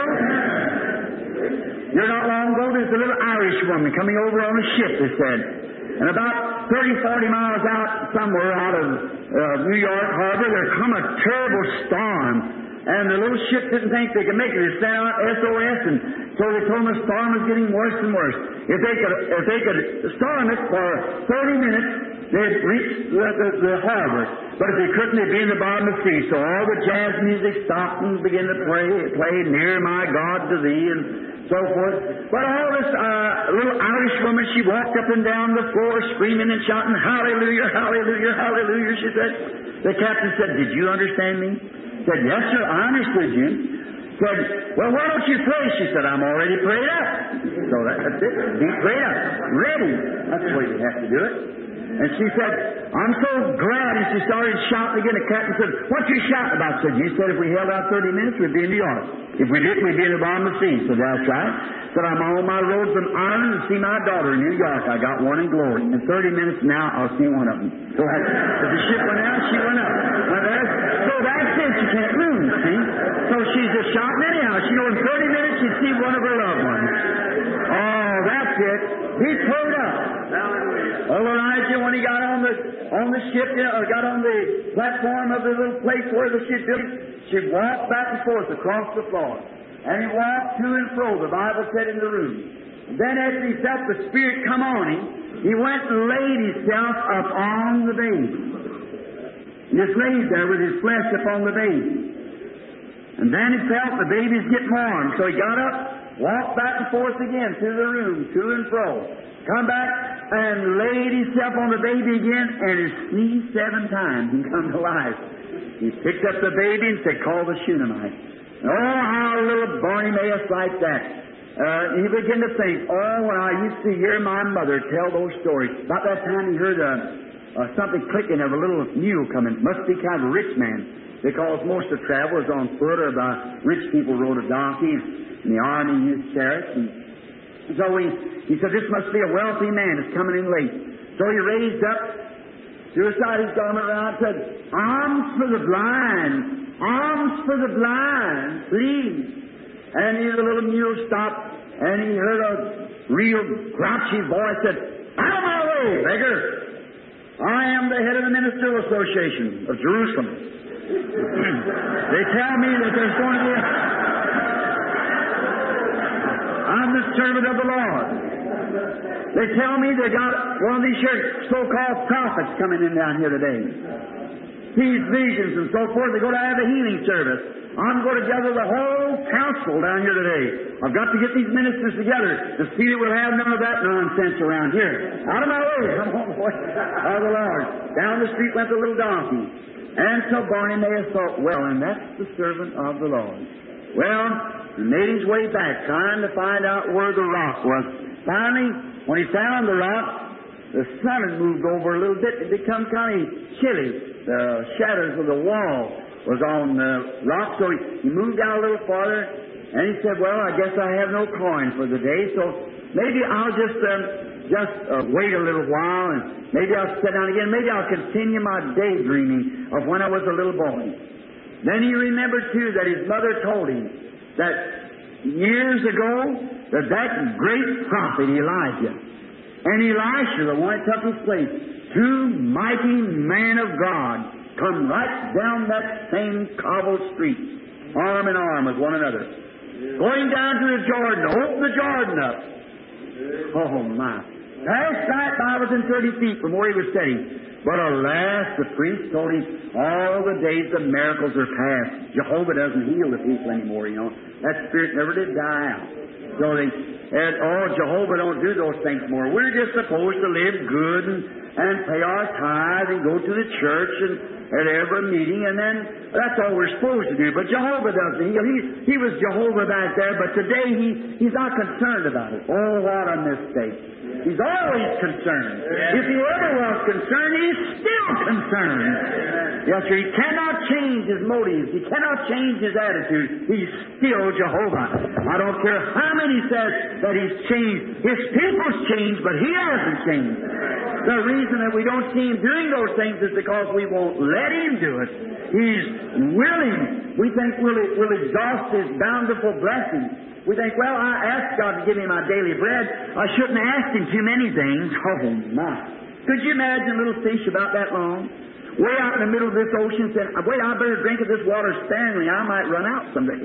You're not long ago, there's a little Irish woman coming over on a ship, they said. And about thirty, forty miles out somewhere out of uh, New York Harbor, there come a terrible storm. And the little ship didn't think they could make it. They sent out S O S, and so they told them the storm was getting worse and worse. If they could, if they could storm it for thirty minutes, they'd reach the, the, the harbor. But if they couldn't, they'd be in the bottom of the sea. So all the jazz music stopped and began to play, play "Near My God to Thee" and so forth. But all this uh, little Irish woman, she walked up and down the floor screaming and shouting, "Hallelujah, hallelujah, hallelujah," she said. The captain said, "Did you understand me?" Said, "Yes, sir, I understood you." Said, "Well, why don't you pray?" She said, "I'm already prayed up." So that, that's it. Be prayed up. Ready. That's the way you have to do it. And she said, "I'm so glad." And she started shouting again. The captain said, "What you shouting about?" Said, "You said if we held out thirty minutes, we'd be in New York. If we didn't, we'd be in the bottom of the sea." Said, "That's right." Said, "I'm on my road from Ireland to see my daughter in New York. I got one in glory. In thirty minutes now, I'll see one of them." So I, if the ship went out, she went up. Now, that's, so that's it. She can't lose, see? So she's just shouting anyhow. She knows in thirty minutes she'd see one of her loved ones. Oh, that's it. He pulled up. Oh, Elijah, when he got on the on the ship, you know, or got on the platform of the little place where the ship built, she walked back and forth across the floor. And he walked to and fro, the Bible said, in the room. And then after he felt the Spirit come on him, he went and laid himself upon the baby. He just laid there with his flesh upon the baby. And then he felt the baby's getting warm. So he got up, walked back and forth again through the room, to and fro, come back and laid himself on the baby again, and he sneezed seven times and come to life. He picked up the baby and said, call the Shunammite. Oh, how little Bartimaeus liked that. Uh, he began to think, oh, when I used to hear my mother tell those stories, about that time he heard uh, uh, something clicking of a little mule coming. Must be kind of a rich man, because most of the travel was on foot, or the rich people rode a donkey, and the army used chariots. And so he, he said, this must be a wealthy man that's coming in late. So he raised up, threw aside his garment around, and said, alms for the blind, alms for the blind, please. And he, the little mule stopped, and he heard a real grouchy voice said, out of my way, beggar! I am the head of the Ministerial Association of Jerusalem. They tell me that there's going to be a... I'm the servant of the Lord. They tell me they got one of these so-called prophets coming in down here today. These visions and so forth, they're going to have a healing service. I'm going to gather the whole council down here today. I've got to get these ministers together to see that we'll have none of that nonsense around here. Out of my way! Come on, boy. Of the Lord. Down the street went the little donkey. And so Bartimaeus thought, well, and that's the servant of the Lord. Well, he made his way back, trying to find out where the rock was. Finally, when he found the rock, the sun had moved over a little bit. It become kind of chilly. The shadows of the wall was on the rock, so he, he moved down a little farther, and he said, well, I guess I have no coin for the day, so maybe I'll just um, just uh, wait a little while, and maybe I'll sit down again. Maybe I'll continue my daydreaming of when I was a little boy. Then he remembered, too, that his mother told him that years ago that that great prophet Elijah and Elisha, the one that took his place, two mighty men of God, come right down that same cobbled street, arm in arm with one another, going down to the Jordan, open the Jordan up. Oh, my. Last night I was in thirty feet from where he was sitting. But alas, the priest told him, all the days of miracles are past. Jehovah doesn't heal the people anymore, you know. That spirit never did die out. So they said, oh, Jehovah don't do those things more. We're just supposed to live good and, and pay our tithe and go to the church and at every meeting, and then that's all we're supposed to do. But Jehovah doesn't heal. He, he was Jehovah back there, but today he, he's not concerned about it. Oh, what a mistake. He's always concerned. If he ever was concerned, he's still concerned. Yes, sir. He cannot change his motives. He cannot change his attitude. He's still Jehovah. I don't care how many says that he's changed. His people's changed, but he hasn't changed. The reason that we don't see him doing those things is because we won't let him do it. He's willing. We think we'll, we'll exhaust his bountiful blessings. We think, well, I asked God to give me my daily bread. I shouldn't have asked him too many things. Oh, my. Could you imagine a little fish about that long? Way out in the middle of this ocean said, wait, I better drink of this water sparingly. I might run out someday.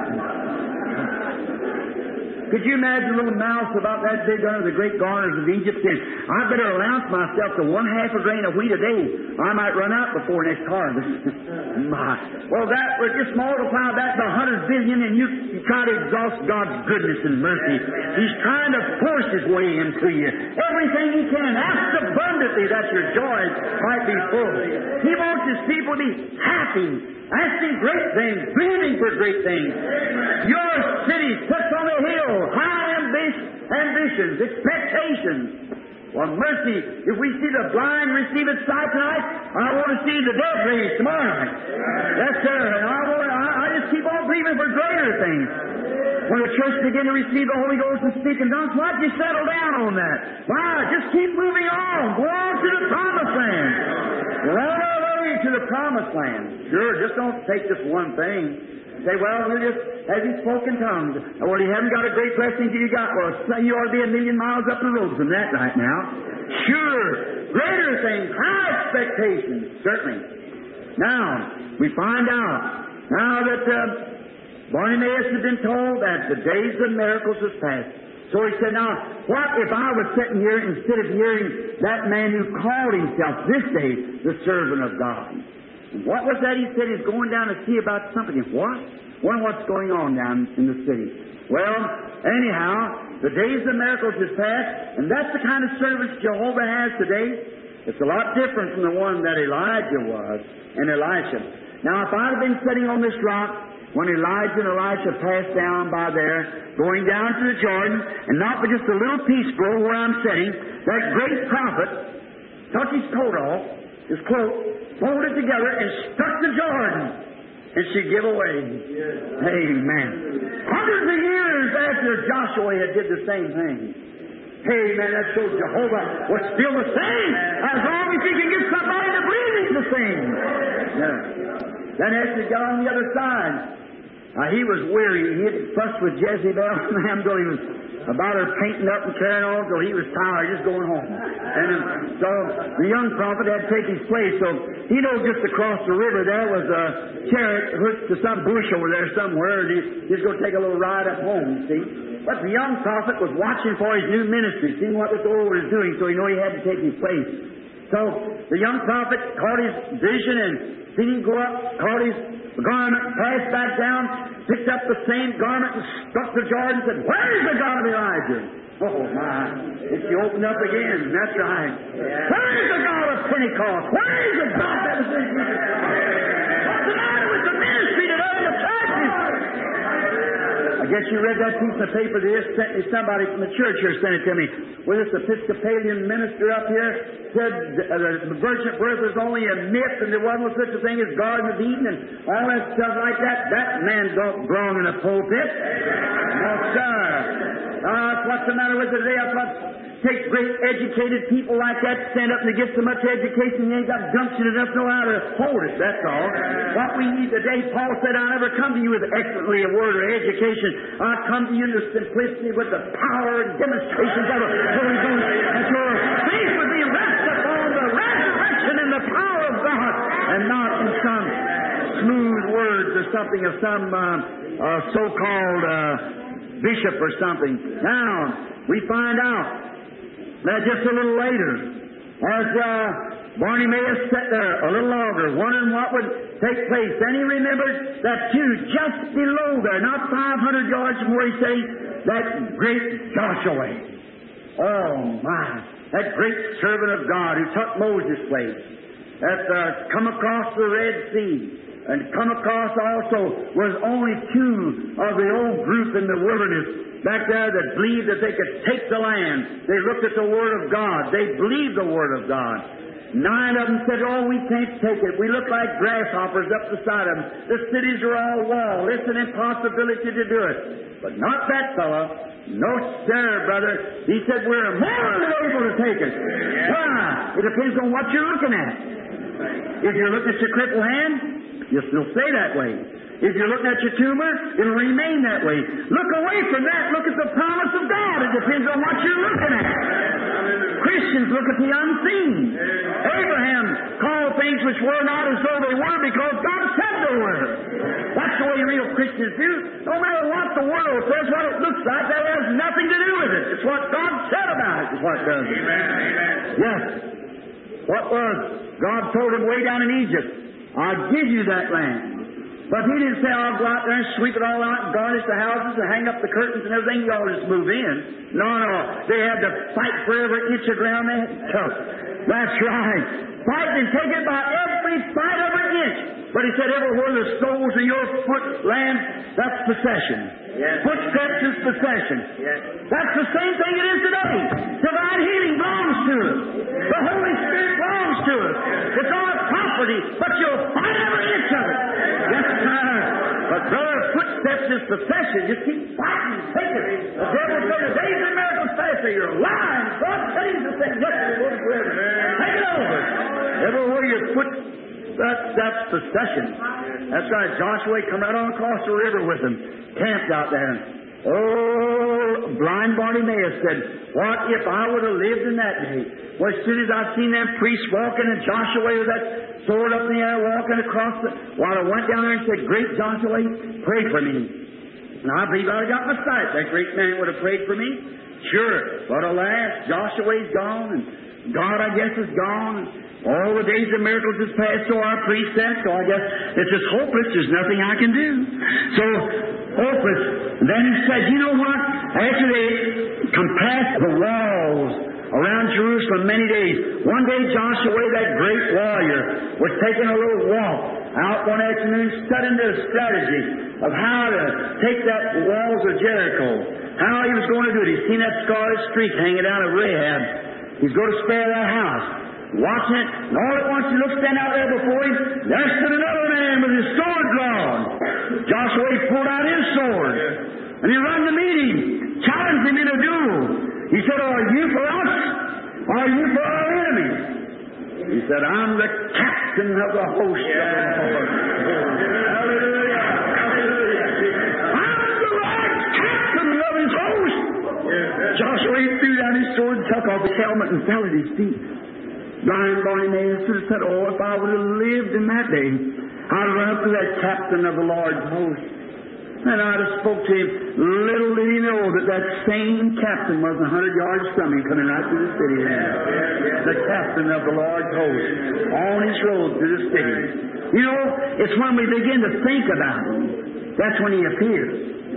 Could you imagine a little mouse about that big under the great garners of Egypt saying, I better allowance myself to one half a grain of wheat a day. I might run out before next harvest. My. Well, that would just multiply that by a hundred billion, and you, you try to exhaust God's goodness and mercy. He's trying to force his way into you. Everything he can. Ask abundantly that your joy might be full. He wants his people to be happy, asking great things, believing for great things. Your city sits on a hill, high ambition, ambitions, expectations. Well, mercy, if we see the blind receive its sight tonight, I want to see the dead raised tomorrow night. Yes, sir. And I, want, I, I just keep on believing for greater things. When the church begin to receive the Holy Ghost and speak in tongues, why don't you settle down on that? Why? Just keep moving on. Go on to the promised land. Go on our way to the promised land. Sure, just don't take just one thing. Say, well, you just have you spoken tongues. Well, you haven't got a great blessing till you got. Well, you ought to be a million miles up the road from that right now. Sure, greater things, high expectations, certainly. Now, we find out now that uh, Bartimaeus had been told that the days of miracles was past. So he said, now, what if I was sitting here instead of hearing that man who called himself this day the servant of God? What was that? He said he's going down to see about something. What? Wonder what's going on down in the city. Well, anyhow, the days of miracles is past, and that's the kind of service Jehovah has today. It's a lot different from the one that Elijah was and Elisha. Now, if I'd have been sitting on this rock when Elijah and Elisha passed down by there, going down to the Jordan, and not but just a little piece below where I'm sitting, that great prophet took his coat off, his cloak, folded it together, and stuck the Jordan, and she give away. Yes. Amen. Hundreds of years after Joshua had did the same thing. Amen. That shows Jehovah was still the same, as long as he can get somebody to believe he's the same. Yeah. Then after he got on the other side, uh, he was weary. He had fussed with Jezebel, man, till he was about her painting up and carrying on, till he was tired, just going home. And uh, so the young prophet had to take his place. So he knew just across the river there was a chariot hooked to some bush over there somewhere, and he, he was going to take a little ride up home, you see. But the young prophet was watching for his new ministry, seeing what this old was doing, so he knew he had to take his place. So the young prophet caught his vision and seen him go up, caught his garment, passed back down, picked up the same garment and struck the Jordan and said, "Where is the God of Elijah?" Oh, my. If you open up again, that's right. Yeah. Where is the God of Pentecost? Where is the God that was in Jesus? What's the matter with the ministry today of the churches? I guess you read that piece of paper that is sent me. Somebody from the church here sent it to me. Well, this Episcopalian minister up here said uh, the virgin birth was only a myth and there wasn't such a thing as Garden of Eden and all that stuff like that. That man don't belong in a pulpit. No, sir. Uh, what's the matter with it today? I thought take great educated people like that, stand up and they get so much education they ain't got gumption enough to know how to hold it, that's all. What we need today, Paul said, "I never come to you with excellently a word or education. I come to you in the simplicity with the power and demonstrations of the Holy Ghost, that your faith would be rested upon the resurrection and the power of God, and not in some smooth words or something of some uh, uh, so-called uh, bishop or something." Now, we find out that just a little later, as uh, Bartimaeus sat there a little longer, wondering what would take place, then he remembered that too, just below there, not five hundred yards from where he stayed, that great Joshua. Oh, my. That great servant of God who took Moses' place, that uh, come across the Red Sea, and come across also was only two of the old group in the wilderness back there that believed that they could take the land. They looked at the Word of God. They believed the Word of God. Nine of them said, "Oh, we can't take it. We look like grasshoppers up the side of them. The cities are all walled. It's an impossibility to do it." But not that fellow. No, sir, brother. He said, "We're more than able to take it." Why? It depends on what you're looking at. If you're looking at your crippled hand, you'll still stay that way. If you're looking at your tumor, it'll remain that way. Look away from that. Look at the promise of God. It depends on what you're looking at. Christians look at the unseen. Abraham called things which were not as though they were because God said they were. That's the way real Christians do. No matter what the world says, what it looks like, that has nothing to do with it. It's what God said about it is what does it. Yes. What was? God told him way down in Egypt, "I'll give you that land." But he didn't say, "I'll go out there and sweep it all out and garnish the houses and hang up the curtains and everything. You all just move in." No, no. They had to fight for every inch of ground they had to cover. That's right. Fight and take it by every fight of an inch. But he said, "Everywhere the soles of your foot land, that's possession." Yes. Footsteps is possession. Yes. That's the same thing it is today. Divine healing belongs to us. The Holy Spirit belongs to us. It's our property, but you'll fight every inch of it. Yes, sir. But brother, footsteps is possession. Just keep fighting. Take it. The devil said, "The days of miracles past." You're lying. God says the thing. Yes, forever. Take it over. Everywhere your foot, that's, that's possession. That's right. Joshua come right on across the river with him. Camped out there. Oh, blind Bartimaeus said, "What if I would have lived in that day?" Well, as soon as I seen them priests walking and Joshua with that sword up in the air walking across the... While I went down there and said, "Great Joshua, pray for me." And I believe I'd have got my sight. That great man would have prayed for me. Sure. But alas, Joshua's gone, and God, I guess, is gone. All the days of miracles has passed, so our precepts, so I guess it's just hopeless. There's nothing I can do. So, hopeless. Then he said, you know what? After they compassed the walls around Jerusalem many days, one day Joshua, that great warrior, was taking a little walk out one afternoon, studying the strategy of how to take that walls of Jericho, how he was going to do it. He's seen that scarlet streak hanging out of Rahab. He's going to spare that house. Watching it, and all at once he looks stand out there before him. There stood another man with his sword drawn. Joshua pulled out his sword, and he ran to meet him, challenged him in a duel. He said, "Are you for us? Are you for our enemy?" He said, "I'm the captain of the host yeah. of the Lord." Hallelujah! Hallelujah! I'm the Lord captain of his host. Yeah. Joshua threw down his sword, took off his helmet, and fell at his feet. Blind Bartimaeus should have said, "Oh, if I would have lived in that day, I'd run up to that captain of the Lord's host, and I'd have spoke to him." Little did he know that that same captain was a hundred yards from him, coming right through the city. The captain of the Lord's host, on his road to the city. You know, it's when we begin to think about him, that's when he appears.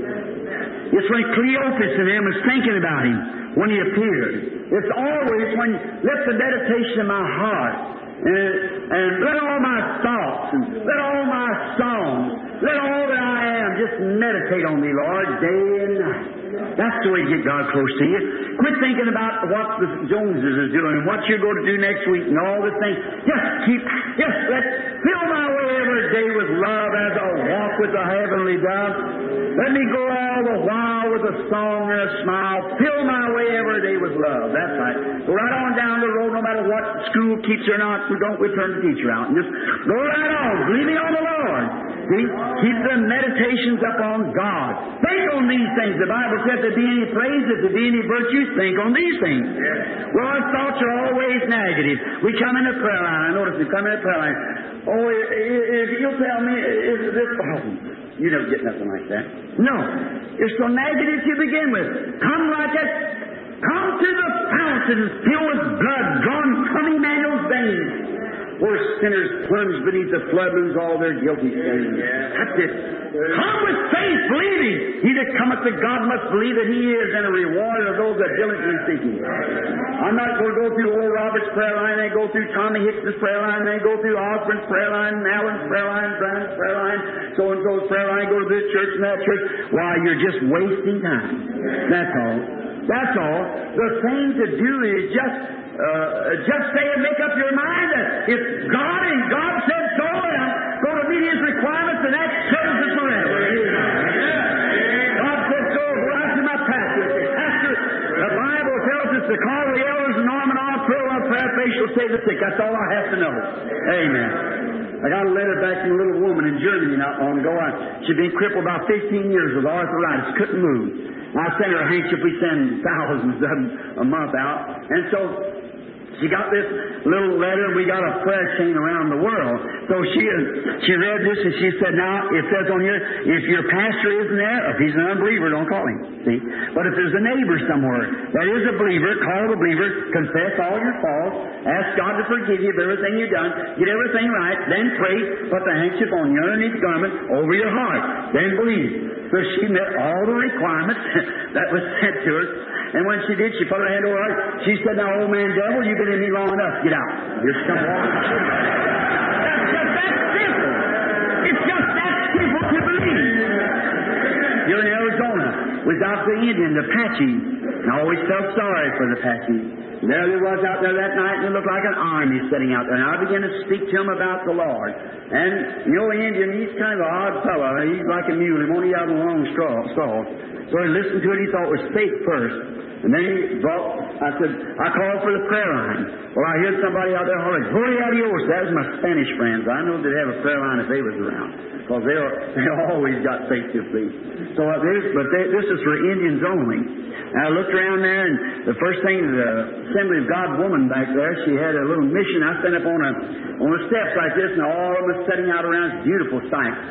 It's when Cleopas and him was thinking about him, when he appeared. It's always when, let the meditation of my heart, and, and let all my thoughts, and let all my songs, let all that I am just meditate on Thee, Lord, day and night. That's the way to get God close to you. Quit thinking about what the Joneses are doing and what you're going to do next week and all the things. Just keep, just let, fill my way every day with love as I walk with the heavenly dove. Let me go all the while with a song and a smile. Fill my way every day with love. That's right. Go right on down the road, no matter what school keeps or not. We don't return the teacher out. And just go right on. Leave me on the Lord. See? Keep the meditations up on God. Think on these things. The Bible says, if there be any praise, if there be any virtue, think on these things. Yeah. Well, our thoughts are always negative. We come in a prayer line. I notice we come in a prayer line. Oh, if you'll tell me, is this... Oh, you never get nothing like that. No. It's so negative to begin with. Come like that. Come to the fountain filled with blood drawn from Emmanuel's veins, where sinners plunge beneath the flood lose all their guilty stains. That's it. Come with faith, believing. He that cometh to God must believe that He is, and a rewarder of those that diligently seek Him. I'm not going to go through old Robert's prayer line, and go through Tommy Hicks's prayer line, and go through Osborne's prayer line, and Allen's prayer line, Brown's prayer line, so-and-so's prayer line, go to this church and that church. Why, you're just wasting time. That's all. That's all. The thing to do is just Uh, just say and make up your mind that if God and God said so, and I'm going to meet His requirements, and that settles it forever. God said so. Right to my pastor. Pastor, the Bible tells us to call the elders and Norman all prayer on prayer faith shall save the sick. That's all I have to know. Amen. I got a letter back from a little woman in Germany not long ago. She'd been crippled about fifteen years with arthritis, couldn't move. I sent her a handkerchief. We send thousands of them a month out, and so she got this little letter, and we got a prayer chain around the world. So she she read this, and she said, now, it says on here, if your pastor isn't there, if he's an unbeliever, don't call him. See? But if there's a neighbor somewhere that is a believer, call the believer, confess all your faults, ask God to forgive you of everything you've done, get everything right, then pray, put the handkerchief on your underneath the garment over your heart, then believe. So she met all the requirements that was sent to her. And when she did, she put her hand over her heart. She said, now, old man devil, you've been in me long enough. Get out. Just come on. That's just that simple. It's just that simple to believe. You're in Arizona. Was out the Indian, the Apache. And I always felt sorry for the Apache. There they was out there that night, and it looked like an army sitting out there. And I began to speak to him about the Lord. And, you know, the Indian, he's kind of an odd fellow. He's like a mule. He won't eat out of a long straw. straw. So he listened to it. He thought it was faith first. And then he brought, I said, I called for the prayer line. Well, I heard somebody out there hollering, Julio Adios. That was my Spanish friends. I know they'd have a prayer line if they was around. Because they are, they always got faith to please. So uh, there's, but they, this is for Indians only. And I looked around there, and the first thing, the Assembly of God woman back there, she had a little mission. I sat up on a, on the steps like this, and all of them was setting out around. It's a beautiful sight.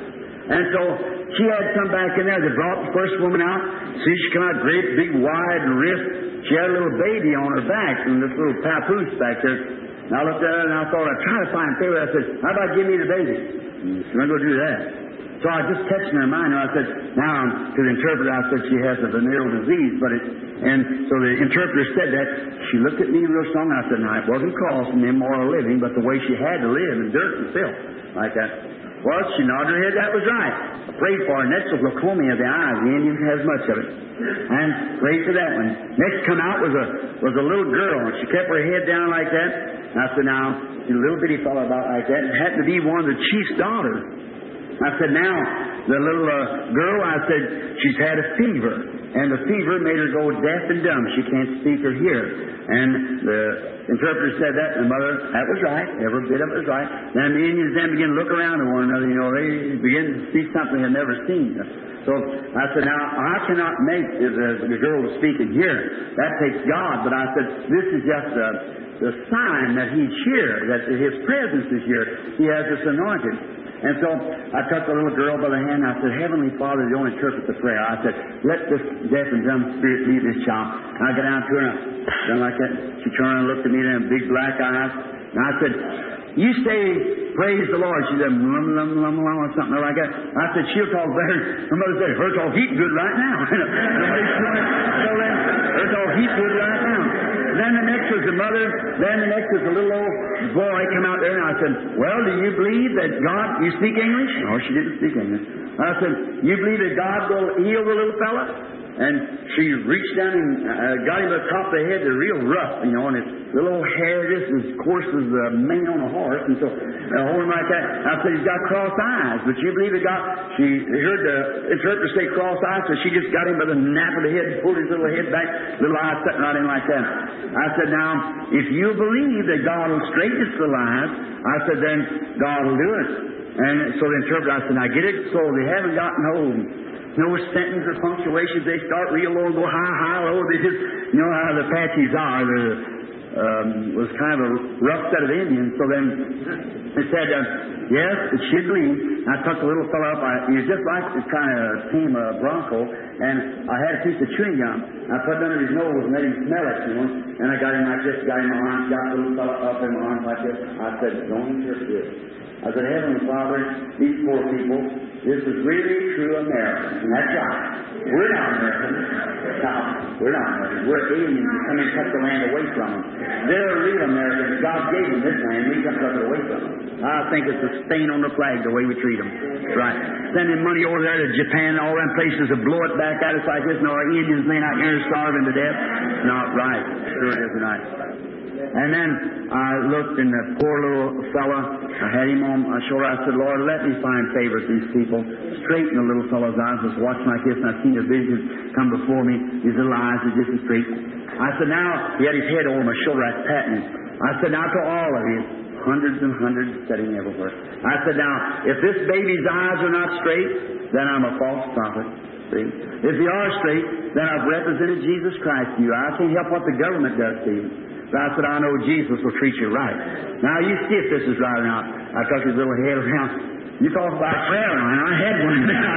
And so she had some back in there. They brought the first woman out. See, she come out great, big, wide wrist. She had a little baby on her back and this little papoose back there. And I looked at her and I thought, I'd try to find favor. I said, how about give me the baby? And she's going to go do that. So I just touched in her mind, and I said, now, to the interpreter, I said she has a venereal disease, but it, and so the interpreter said that. She looked at me real strong, and I said, now, it wasn't crossing immoral living, but the way she had to live in dirt and filth, like that. Well, she nodded her head, that was right. I prayed for her. Next was glaucoma of the eye. The Indian has much of it. And prayed for that one. Next come out was a was a little girl, and she kept her head down like that. And I said, now, a little bitty fellow about like that, and happened to be one of the chief's daughters. I said, now, the little uh, girl, I said, she's had a fever. And the fever made her go deaf and dumb. She can't speak or hear. And the interpreter said that, and the mother, that was right. Every bit of it was right. Then the Indians then began to look around at one another. You know, they began to see something they'd never seen. So I said, now, I cannot make the, the girl to speak and hear. That takes God. But I said, this is just a, the sign that He's here, that His presence is here. He has us anointed. And so I took the little girl by the hand, and I said, Heavenly Father, you don't interpret the prayer. I said, let this deaf and dumb spirit leave this child. And I got down to her, and I done like that. She turned and looked at me, and big black eyes. And I said, you say, praise the Lord. She said, lum, lum, lum, lum, or something like that. I said, she'll talk better. Her mother said, her talk heap good right now. So then, her talk heap good right now. Then the next was the mother. Then the next was a little old boy come out there, and I said, well, do you believe that God, you speak English? No, she didn't speak English. I said, you believe that God will heal the little fella? And she reached down and uh, got him to the top of the head. They're real rough, you know, and his little old hair just as coarse as a mane on a horse. And so, uh, hold him like that. I said, he's got cross eyes. But you believe that God, she heard the interpreter say cross eyes, so she just got him by the nape of the head and pulled his little head back, little eyes sitting right in like that. I said, now, if you believe that God will straighten his little eyes, I said, then God will do it. And so the interpreter, I said, now get it so they haven't gotten old. No sentence or punctuations. They start real low and go high, high, low. They just, you know how the Apaches are. They're, um, was kind of a rough set of Indians. So then they said, uh, yes, it should bleed. I took the little fellow up. I, he was just like to kind of tame a bronco. And I had a piece of chewing gum. I put it under his nose and let him smell it, you know. And I got him like this, got him in my arms, got the little fellow up in my arms like this. I said, don't interfere this. I said, Heavenly Father, these poor people, this is really true Americans. And that's right. We're not Americans. No, we're not Americans. We're aliens who come and cut the land away from them. They're real Americans. God gave them this land. We come cut it away from them. I think it's a stain on the flag, the way we treat them. Right. Sending money over there to Japan and all them places to blow it back at us like this, and our Indians laying out here starving to death. Not right. Sure it isn't right. And then I looked, and the poor little fella, I had him on my shoulder. I said, Lord, let me find favor with these people. Straighten the little fellow's eyes. I was watching like this, and I seen a vision come before me. His little eyes are just as straight. I said, now, he had his head over my shoulder. I was patting him. I said, now to all of you, hundreds and hundreds sitting everywhere. I said, now, if this baby's eyes are not straight, then I'm a false prophet. See? If they are straight, then I've represented Jesus Christ to you. I can't help what the government does to you. But I said, I know Jesus will treat you right. Now, you see if this is right or not. I took his little head around. You talk about prayer, and I had one now.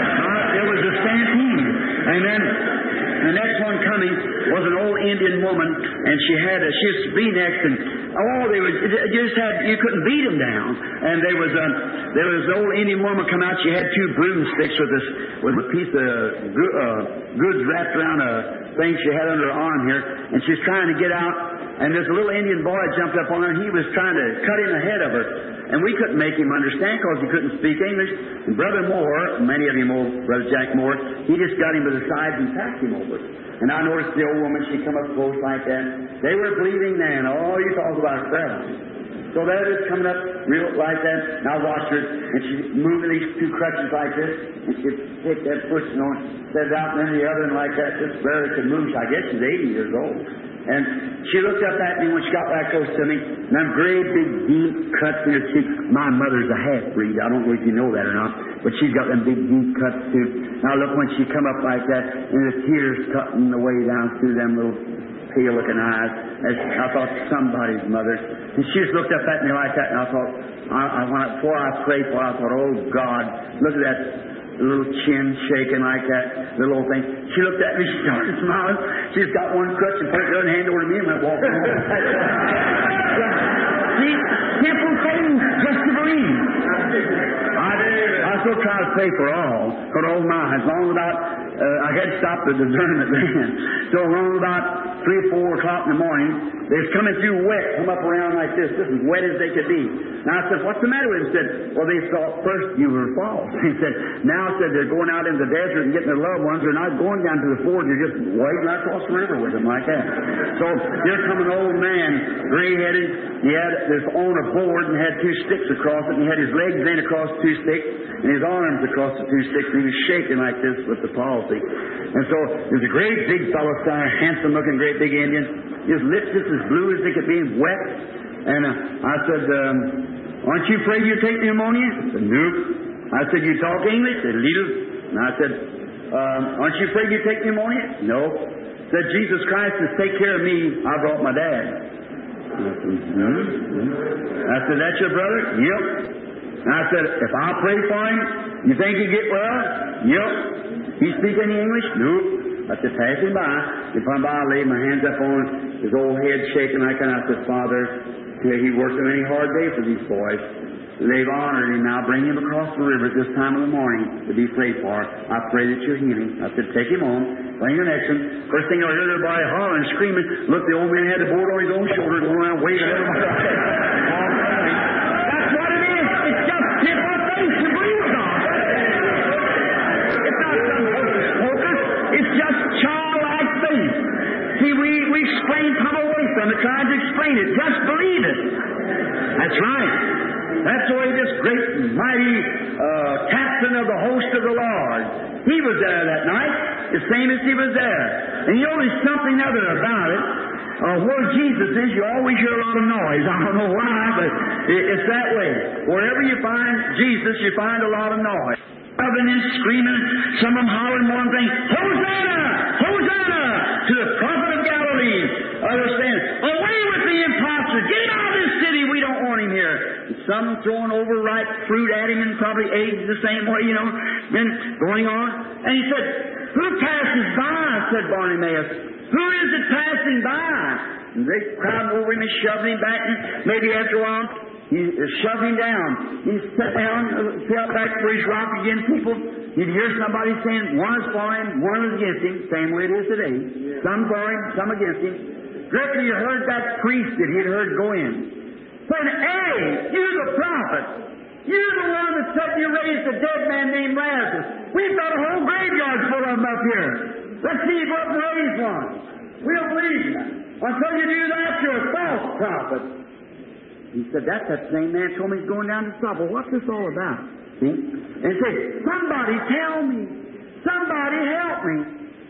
It was a stampede. And then the next one coming was an old Indian woman, and she had a, she was V-necked, and oh, they were, you just had, you couldn't beat them down. And there was a, there was an old Indian woman come out. She had two broomsticks with this, with a piece of uh, goods wrapped around a thing she had under her arm here, and she was trying to get out. And this little Indian boy jumped up on her, and he was trying to cut in ahead of her. And we couldn't make him understand because he couldn't speak English. And Brother Moore, many of you know Brother Jack Moore, he just got him to the side and passed him over. And I noticed the old woman, she come up close like that. They were bleeding then. Oh, you talk about prayer. So there it is coming up real like that. And I watched her, and she's moving these two crutches like this. And she'd take that push, you know, set it out, and then the other, and like that, just barely could move. I guess she's eighty years old. And she looked up at me when she got back close to me, and them great big deep cuts in her cheek. My mother's a half-breed. I don't know if you know that or not, but she's got them big deep cuts too. Now look, when she come up like that, and the tears cutting the way down through them little pale-looking eyes. As I thought, somebody's mother. And she just looked up at me like that, and I thought, I, I, when I, before I prayed for her, I thought, oh, God, look at that little chin shaking like that, little old thing. She looked at me, she started smiling. She's got one crutch and put her other hand over to me and went walking over. See, simple things just to believe. I, I still try to pray for all, but oh my, as long as about, uh, I had to stop the discernment then. So long about three or four o'clock in the morning, they was coming through wet, come up around like this, just as wet as they could be. Now I said, what's the matter with him? He said, well, they thought first you were false. He said, now said they're going out in the desert and getting their loved ones. They're not going down to the ford. They're just wading right across the river with them like that. So here come an old man, gray-headed. He had this on a board and had two sticks across it, and he had his legs in across two sticks and his arms across the two sticks, and he was shaking like this with the palsy. And so there's a great big fellow, handsome-looking, great big Indian. His lips just as blue as they could be, wet. And uh, I said, um, aren't you afraid you take pneumonia? He said, nope. I said, you talk English? He said, little. And I said, um, aren't you afraid you take pneumonia? No. Said, Jesus Christ says, take care of me. I brought my dad. I said, mm-hmm. I said, that's your brother? Yep. And I said, if I pray for him, you think he'll get well? Yep. He speak any English? Nope. I said, pass him by. He come by, I laid my hands up on his old head shaking like that. I said, Father, he worked a many hard day for these boys. They've honored him. Now bring him across the river at this time of the morning to be prayed for. I pray that you'll heal him. I said, take him on. Bring your next one. First thing I heard everybody hollering, screaming. Look, the old man had the board on his own shoulder going around waving everybody. That's what it is. It's just simple things to believe on. It's not some hocus pocus. It's just childlike faith. See, we, we explain, come away from it, trying to explain it. Just believe it. That's right. That's the way this great, mighty uh, captain of the host of the Lord, he was there that night, the same as he was there. And you know, there's something other about it. Uh, where Jesus is, you always hear a lot of noise. I don't know why, but it, it's that way. Wherever you find Jesus, you find a lot of noise. Rubbing and screaming, some of them hollering one thing, Hosanna! Hosanna! To the prophet of Galilee. Others saying, away with the impostor! Get him out of this city! We don't want him here. And some throwing overripe fruit at him and probably eggs the same way, you know. Then going on. And he said, who passes by? Said Bartimaeus. Who is it passing by? And they crowded over him and shoved him back. And maybe after a while, he shoved him down. He sat down, fell back for his rock again. People, you'd hear somebody saying, one is for him, one is against him. Same way it is today. Yeah. Some for him, some against him. Directly you heard that priest that he'd heard go in. Saying, hey, you're the prophet. You're the one that said you raised a dead man named Lazarus. We've got a whole graveyard full of them up here. Let's see if we can raise one. We'll believe you. Until you do that, you're a false prophet. He said, that's that same man told me he's going down to trouble. What's this all about? See? And he said, somebody tell me. Somebody help me.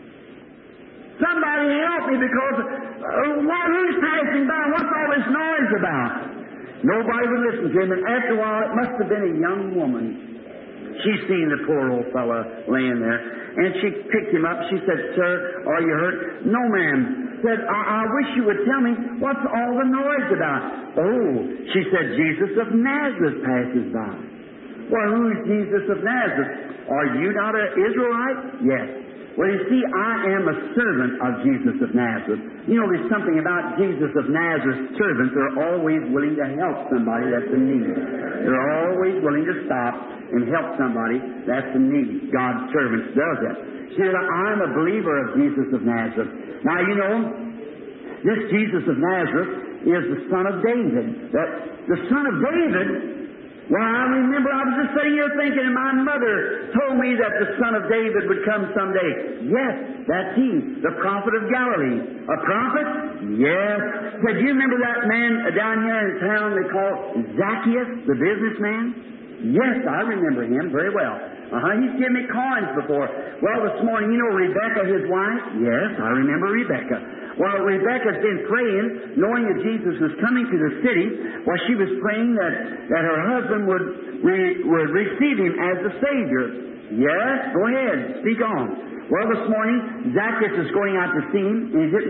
Somebody help me because uh, what, who's passing by? What's all this noise about? Nobody would listen to him. And after a while, it must have been a young woman. She seen the poor old fella laying there. And she picked him up. She said, sir, are you hurt? No, ma'am. Said, I, I wish you would tell me what's all the noise about. Oh, she said, Jesus of Nazareth passes by. Well, who's Jesus of Nazareth? Are you not an Israelite? Yes. Well, you see, I am a servant of Jesus of Nazareth. You know, there's something about Jesus of Nazareth's servants. They're always willing to help somebody that's in need. They're always willing to stop and help somebody that's in need. God's servants does that. See, I'm a believer of Jesus of Nazareth. Now, you know, this Jesus of Nazareth is the son of David. That the son of David... Well, I remember I was just sitting here thinking, and my mother told me that the son of David would come someday. Yes, that's he, the prophet of Galilee. A prophet? Yes. Said, do you remember that man down here in town they call Zacchaeus, the businessman? Yes, I remember him very well. Uh-huh, he's given me coins before. Well, this morning, you know Rebecca, his wife? Yes, I remember Rebecca. Well, Rebecca's been praying, knowing that Jesus was coming to the city. Well, she was praying that, that her husband would, re, would receive him as the Savior. Yes, go ahead, speak on. Well, this morning, Zacchaeus is going out to see him, and he didn't want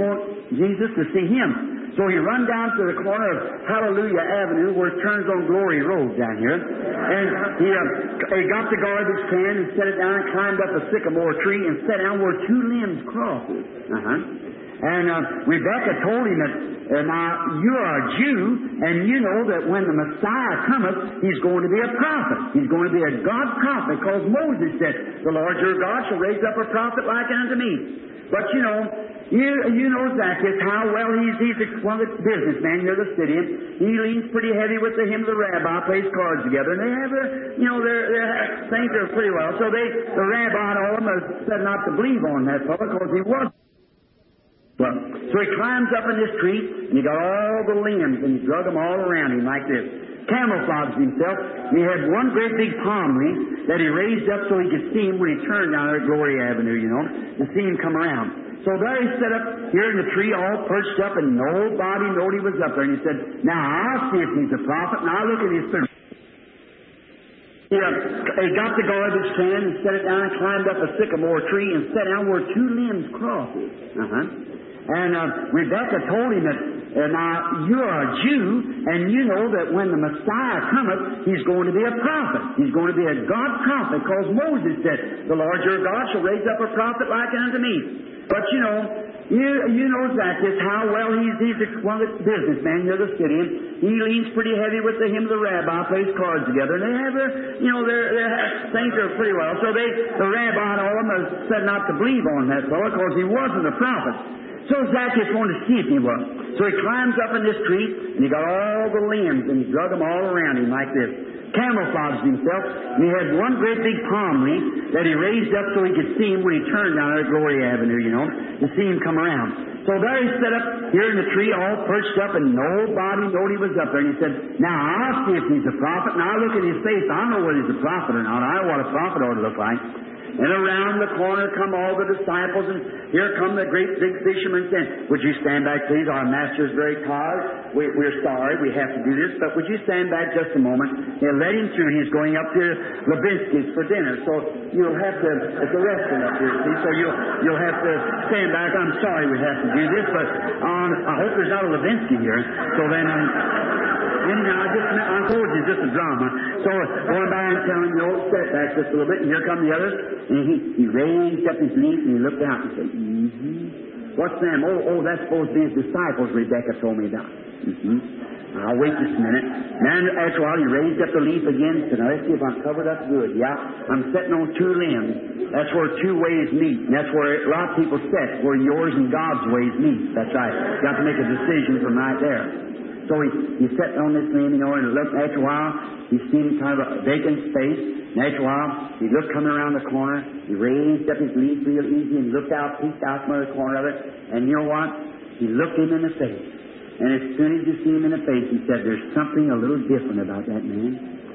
Jesus to see Him. So he run down to the corner of Hallelujah Avenue where it turns on Glory Road down here. And he, uh, he got the garbage can and set it down and climbed up a sycamore tree and sat down where two limbs crosses. Uh-huh. And uh, Rebecca told him that, uh, now, you are a Jew, and you know that when the Messiah cometh, He's going to be a prophet. He's going to be a God prophet, because Moses said, the Lord your God shall raise up a prophet like unto me. But, you know, you, you know Zacchaeus, how well he's, he's a well, businessman near the city. He leans pretty heavy with the him of the rabbi, plays cards together, and they have a, you know, their, their things are pretty well. So they, the rabbi and all of them said not to believe on that fellow, because he was. Well, so he climbs up in this tree, and he got all the limbs, and he drug them all around him like this. Camouflaged himself. And he had one great big palm leaf that he raised up so he could see him when he turned down there at Glory Avenue, you know, to see him come around. So there he sat up here in the tree, all perched up, and nobody knowed he was up there. And he said, now, I'll see if he's a prophet, and I'll look at his spirit. He, uh, he got the garbage can and set it down and climbed up a sycamore tree and sat down where two limbs crosses. Uh-huh. And uh, Rebecca told him that, uh, now, you are a Jew, and you know that when the Messiah cometh, He's going to be a prophet. He's going to be a God prophet, because Moses said, the Lord your God shall raise up a prophet like unto me. But, you know, you, you know Zacchaeus, how well he's, he's a well, businessman near the city. He leans pretty heavy with the him of the rabbi, plays cards together, and they have a, you know, their, their things are pretty well. So they, the rabbi and all of them said not to believe on that fellow, because he wasn't a prophet. So Zacchaeus wanted to see if he was. So he climbs up in this tree, and he got all the limbs, and he drug them all around him like this. Camouflaged himself, and he had one great big palm leaf that he raised up so he could see him when he turned down there at Glory Avenue, you know, to see him come around. So there he sat up here in the tree, all perched up, and nobody knowed he was up there. And he said, now, I'll see if he's a prophet, and I'll look at his face. I'll know whether he's a prophet or not. I know what a prophet ought to look like. And around the corner come all the disciples, and here come the great big fishermen saying, would you stand back, please? Our master is very tired. We, we're sorry we have to do this, but would you stand back just a moment? And let him through. He's going up to Levinsky's for dinner, so you'll have to, it's a restaurant up here, see, so you'll, you'll have to stand back. I'm sorry we have to do this, but um, I hope there's not a Levinsky here. So then, um, anyhow, I just, I told you, it's just a drama. So going by and telling you, oh, step back just a little bit, and here come the others. And he, he raised up his leaf and he looked out and said, mm-hmm. What's them? Oh, oh, that's supposed to be his disciples, Rebecca told me about. Mm-hmm. I'll wait just a minute. Then after a while, he raised up the leaf again and said, now, let's see if I'm covered up good. Yeah, I'm sitting on two limbs. That's where two ways meet. And that's where a lot of people sit, where yours and God's ways meet. That's right. You got to make a decision from right there. So he, he's sitting on this limb, you know, and looked, after a while, he's seen kind of a vacant space. And after a while, he looked coming around the corner. He raised up his leaf real easy and looked out, peeked out from the corner of it. And you know what? He looked him in the face. And as soon as you see him in the face, he said, there's something a little different about that man.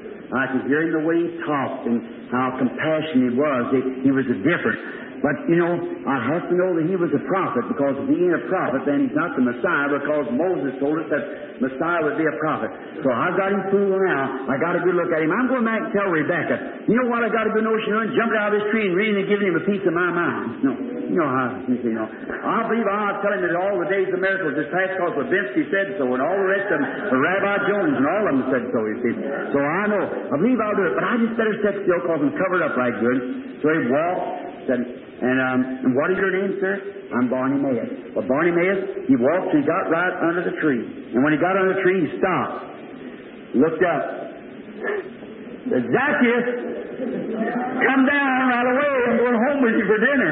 I could hear him the way he talked and how compassionate he was. He, he was a different. But, you know, I have to know that he was a prophet, because if he ain't a prophet, then he's not the Messiah, because Moses told us that Messiah would be a prophet. So I've got him fooled now. I got a good look at him. I'm going back and tell Rebecca, you know what I got a good notion of? Jumping out of this tree and reading and giving him a piece of my mind. No, you know how, you know. I believe I'll tell him that all the days of miracles is past, because Levinsky said so, and all the rest of them, Rabbi Jones and all of them said so, you see. So I know. I believe I'll do it, but I just better sit still, because I'm covered up right good. So he walked, said, And, um, and what is your name, sir? I'm Barnabas. Well, Barnabas, he walked, he got right under the tree. And when he got under the tree, he stopped, looked up. Said, Zacchaeus, come down right away. I'm going home with you for dinner.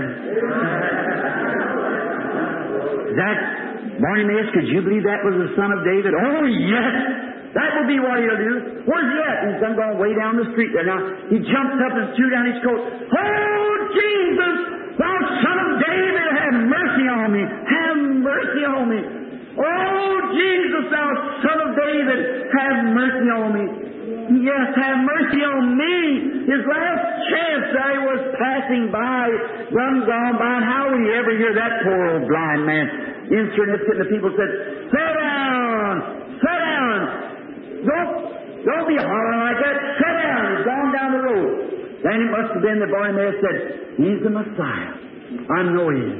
Zac, Barnabas, could you believe that was the son of David? Oh, yes. That will be what he'll do. Where's he at? He's done gone way down the street there. Now, he jumped up and threw down his coat. Oh, Jesus, thou son of David, have mercy on me. Have mercy on me. Oh, Jesus, thou son of David, have mercy on me. Yes, have mercy on me. His last chance I was passing by, run gone by. And how will you ever hear that poor old blind man? Insignificant, the people said, sit down, sit down. Don't, don't be hollering like that. Sit down. He's gone down the road. Then it must have been the Barnabas said, he's the Messiah. I know he is.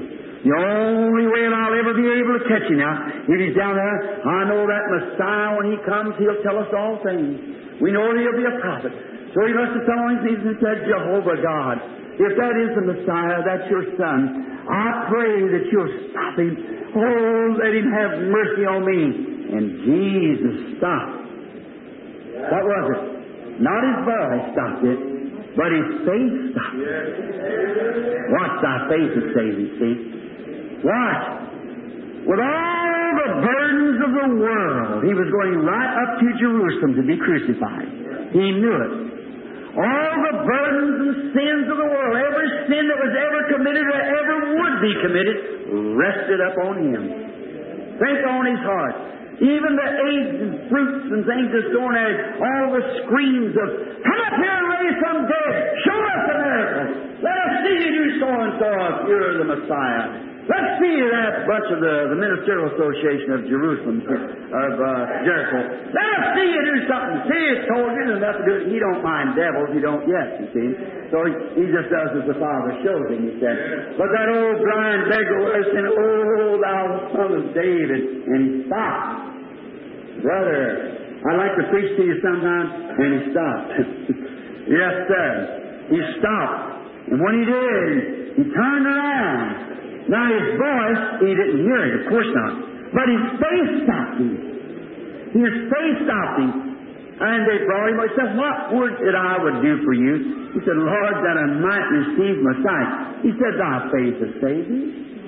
The only way I'll ever be able to catch him now, if he's down there, I know that Messiah, when he comes, he'll tell us all things. We know he'll be a prophet. So he must have fell on his knees and said, Jehovah God, if that is the Messiah, that's your Son, I pray that you'll stop him. Oh, let him have mercy on me. And Jesus stopped. What was it? Not his voice stopped it, but his faith stopped it. Watch thy faith that saves thee, see? Watch. With all the burdens of the world, he was going right up to Jerusalem to be crucified. He knew it. All the burdens and sins of the world, every sin that was ever committed or ever would be committed, rested up on him. Think on his heart. Even the eggs and fruits and things that's going there, all the screams of, come up here and raise some dead. Show us a miracle. Let us see you do so and so if you're the Messiah. Let's see that bunch of the, the Ministerial Association of Jerusalem, of uh, Jericho. Let us see you do something. See, it's told you there's enough to do it. He don't mind devils. He don't yet, you see. So he, he just does as the Father shows him, he said. But that old blind beggar was saying, oh, thou son of David. And he stopped. Brother, I'd like to preach to you sometime. And he stopped. Yes, sir. He stopped. And when he did, he turned around. Now his voice, he didn't hear it, of course not. But his face stopped him. His face stopped him. And they brought him. He said, what would that I would do for you? He said, Lord, that I might receive my sight. He said, thy faith has saved thee.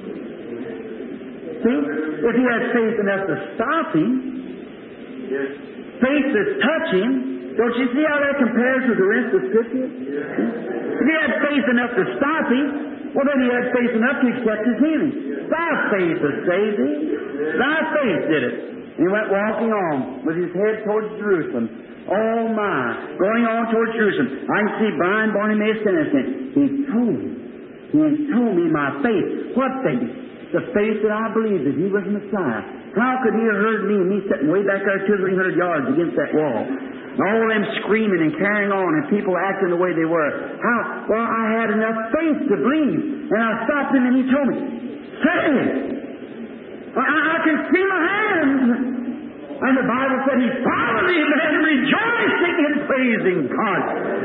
See? If he had faith enough to stop him, faith to touch him, don't you see how that compares with the rest of Scripture? If he had faith enough to stop him, well, then he had faith enough to accept his healing. Thy faith has saved thee. Thy faith did it. And he went walking on with his head towards Jerusalem. Oh, my. Going on towards Jerusalem. I can see blind Bartimaeus standing there. He told me. He told me my faith. What faith? The faith that I believed that he was Messiah. How could he have heard me and me sitting way back there two or three hundred yards against that wall? And all of them screaming and carrying on and people acting the way they were. How? Well, I had enough faith to believe. And I stopped him and he told me, say it. I, I can see my hands. And the Bible said he followed the man rejoicing and praising God.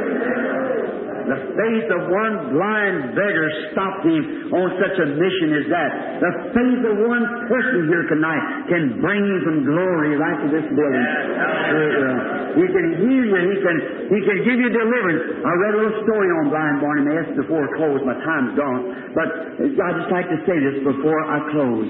The faith of one blind beggar stopped him on such a mission as that. The faith of one person here tonight can bring you some glory right to this building. Uh, he can heal you. He can, he can give you deliverance. I read a little story on blind Bartimaeus before I close. My time's gone. But I'd just like to say this before I close.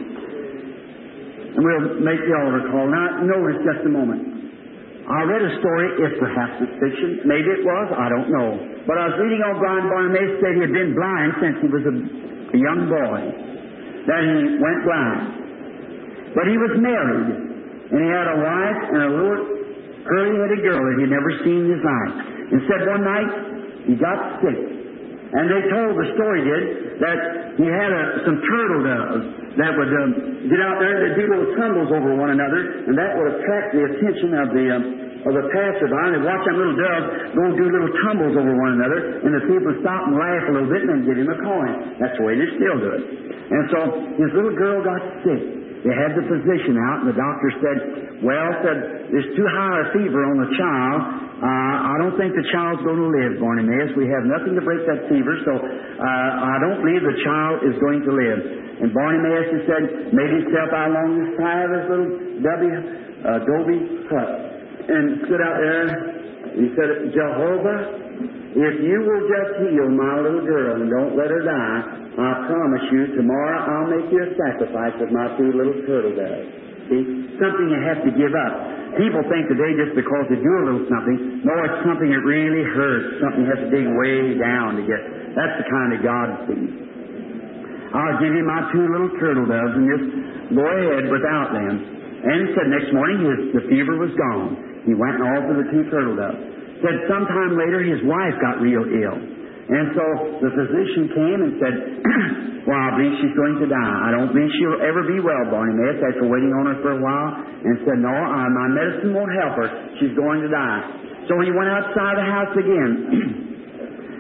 And we'll make the altar call. Now, notice just a moment. I read a story, if perhaps it's fiction, maybe it was, I don't know. But I was reading on blind Bartimaeus said he had been blind since he was a, a young boy. That he went blind. But he was married, and he had a wife and a little curly-headed girl that he'd never seen in his life. And said one night he got sick. And they told, the story did, that he had a, some turtle doves that would um, get out there and they'd do little tumbles over one another, and that would attract the attention of the um, of the passerby. And they'd watch them little doves go and do little tumbles over one another, and the people would stop and laugh a little bit and then give him a coin. That's the way they still do it. And so his little girl got sick. They had the physician out, and the doctor said, well, said, there's too high a fever on the child. Uh, I don't think the child's going to live, Bartimaeus. We have nothing to break that fever, so uh, I don't believe the child is going to live. And Bartimaeus, he said, made himself out along the side of his little W, uh, adobe hut and stood out there. He said, Jehovah, if you will just heal my little girl and don't let her die, I promise you, tomorrow I'll make you a sacrifice of my two little turtle doves. See? Something you have to give up. People think today just because they do a little something, no, it's something that really hurts. Something you have to dig way down to get. That's the kind of God sees. I'll give you my two little turtle doves and just go ahead without them. And he said next morning his, the fever was gone. He went and offered the two turtle doves. Said sometime later his wife got real ill. And so the physician came and said, well, I believe she's going to die. I don't believe she'll ever be well, Bartimaeus, after waiting on her for a while. And said, no, uh, my medicine won't help her. She's going to die. So he went outside the house again.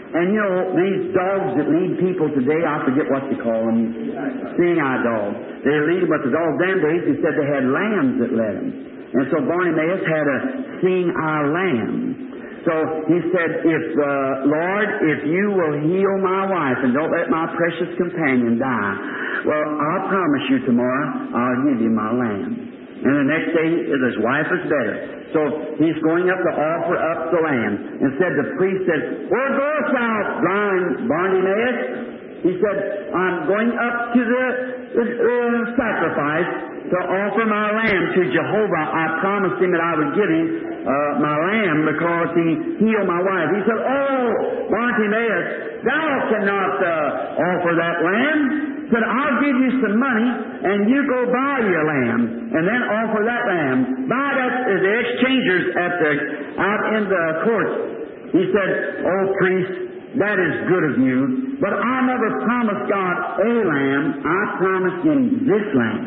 And you know, these dogs that lead people today, I forget what you call them, seeing eye dogs. They lead them, but the dogs them days, he said they had lambs that led them. And so Bartimaeus had a seeing eye lamb. So he said, if, uh, Lord, if you will heal my wife and don't let my precious companion die, well, I'll promise you tomorrow I'll give you my lamb. And the next day, his wife was better. So he's going up to offer up the lamb. And said, the priest said, where goest thou, blind Bartimaeus? He said, I'm going up to the, the uh, sacrifice to offer my lamb to Jehovah. I promised him that I would give him uh, my lamb because he healed my wife. He said, oh, Bartimaeus, thou cannot uh, offer that lamb. He said, I'll give you some money and you go buy your lamb and then offer that lamb. Buy that, uh, the exchangers at the, out in the court. He said, oh, priest, that is good of you, but I never promised God a lamb. I promised him this lamb.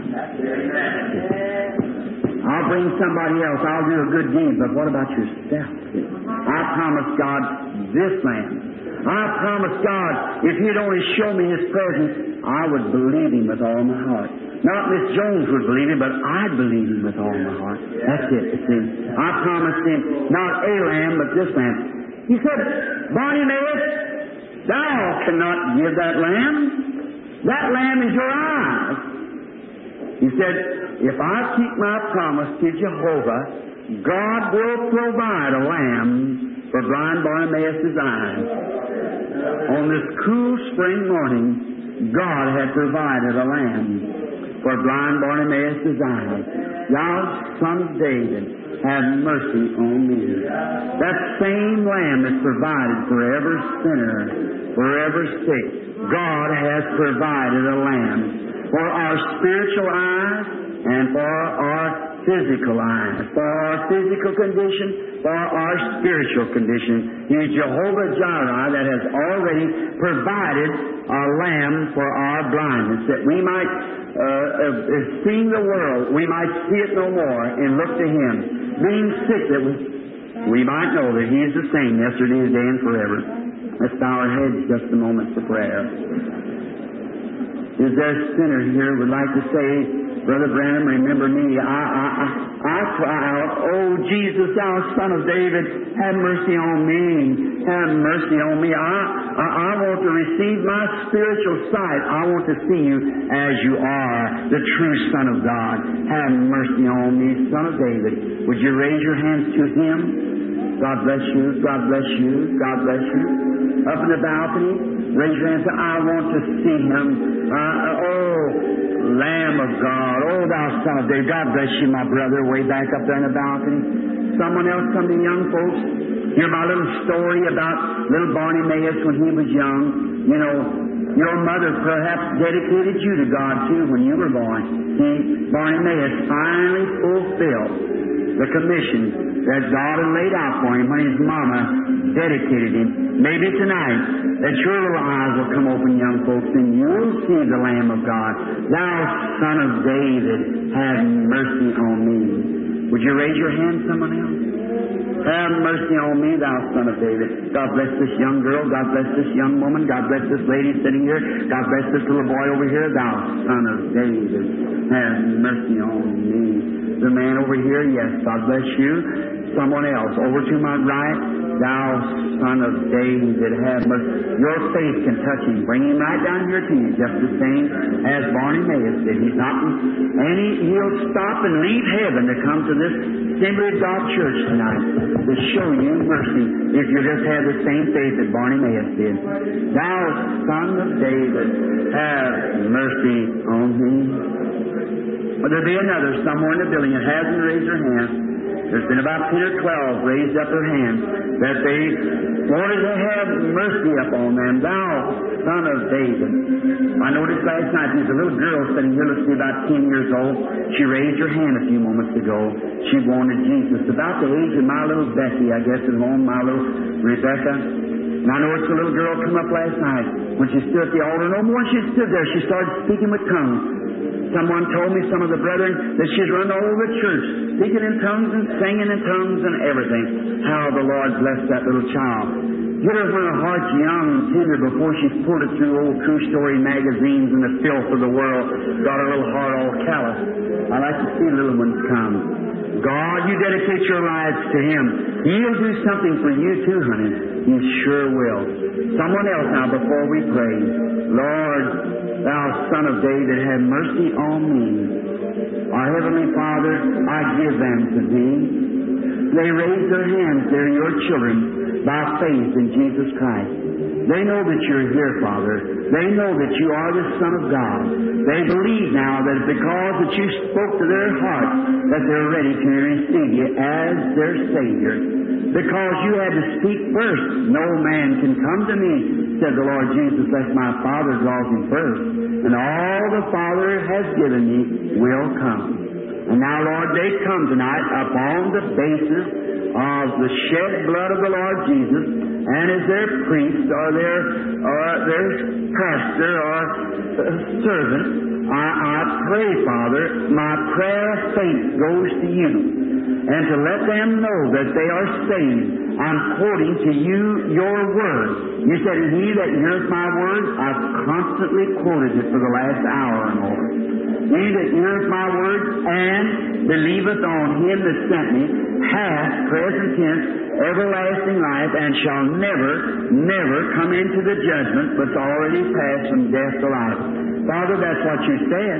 I'll bring somebody else. I'll do a good deed, but what about yourself? I promised God this lamb. I promised God, if He'd only show me His presence, I would believe Him with all my heart. Not Miss Jones would believe Him, but I'd believe Him with all my heart. That's it, you see. I promised Him not a lamb, but this lamb. He said, Bartimaeus, thou cannot give that lamb. That lamb is your eyes. He said, if I keep my promise to Jehovah, God will provide a lamb for blind Bartimaeus' eyes. On this cool spring morning, God had provided a lamb for blind Bartimaeus' eyes. Thou, Son of David, have mercy on me. That same lamb is provided for every sinner, for every sick. God has provided a lamb for our spiritual eyes and for our physical eyes, for our physical condition, for our spiritual condition. He is Jehovah Jireh that has already provided a lamb for our blindness, that we might uh, uh, see the world, we might see it no more, and look to Him. Being sick, that we, we might know that He is the same yesterday, today, and forever. Let's bow our heads just a moment for prayer. Is there a sinner here who would like to say, Brother Branham, remember me. I, I, I, I cry out, oh, Jesus, thou Son of David, have mercy on me. Have mercy on me. I, I, I want to receive my spiritual sight. I want to see you as you are, the true Son of God. Have mercy on me, Son of David. Would you raise your hands to Him? God bless you. God bless you. God bless you. Up in the balcony, raise your hands. I want to see Him. Uh, oh, Lamb of God. Oh, thou Son of David. God bless you, my brother, way back up there in the balcony. Someone else, some of the young folks, hear my little story about little Bartimaeus when he was young. You know, your mother perhaps dedicated you to God, too, when you were born. See, Bartimaeus finally fulfilled the commission that God had laid out for him when his mama dedicated him. Maybe tonight that your little eyes will come open, young folks, and you'll see the Lamb of God. Thou Son of David, have mercy on me. Would you raise your hand, someone else? Have mercy on me, thou Son of David. God bless this young girl. God bless this young woman. God bless this lady sitting here. God bless this little boy over here. Thou Son of David, have mercy on me. The man over here, yes, God bless you. Someone else, over to my right, thou Son of David, have mercy. Your faith can touch him. Bring him right down here to you, just the same as Bartimaeus did. He's not, and he, he'll stop and leave heaven to come to this Assembly of God church tonight to show you mercy if you just have the same faith that Bartimaeus did. Thou Son of David, have mercy on me. Well, there'll be another somewhere in the building that hasn't raised their hand. There's been about ten or twelve raised up their hands that they wanted to have mercy upon them. Thou Son of David. I noticed last night there's a little girl sitting here, looks to be about ten years old. She raised her hand a few moments ago. She wanted Jesus. About the age of my little Becky, I guess, at home, my little Rebecca. And I noticed a little girl come up last night. When she stood at the altar, no more she stood there, she started speaking with tongues. Someone told me, some of the brethren, that she's run all over the church, speaking in tongues and singing in tongues and everything. How the Lord blessed that little child. Get her when her heart's young and tender before she's pulled it through old true story magazines and the filth of the world. Got her little heart all callous. I like to see little ones come. God, you dedicate your lives to Him. He'll do something for you too, honey. He sure will. Someone else now before we pray. Lord, Thou Son of David, have mercy on me. Our Heavenly Father, I give them to Thee. They raise their hands. They're your children by faith in Jesus Christ. They know that you're here, Father. They know that you are the Son of God. They believe now that because that you spoke to their heart, that they're ready to receive you as their Savior. Because you had to speak first. No man can come to me, said the Lord Jesus, lest my Father draws him first. And all the Father has given me will come. And now, Lord, they come tonight upon the basis of the shed blood of the Lord Jesus, and as their priest or their or their pastor or uh, servant, I, I pray, Father, my prayer of faith goes to you, and to let them know that they are saved. I'm quoting to you your word. You said, "He that heareth my word," I've constantly quoted it for the last hour or more. "He that heareth my word and believeth on Him that sent me hath," present tense, "everlasting life, and shall never, never come into the judgment, but's already passed from death to life." Father, that's what you said.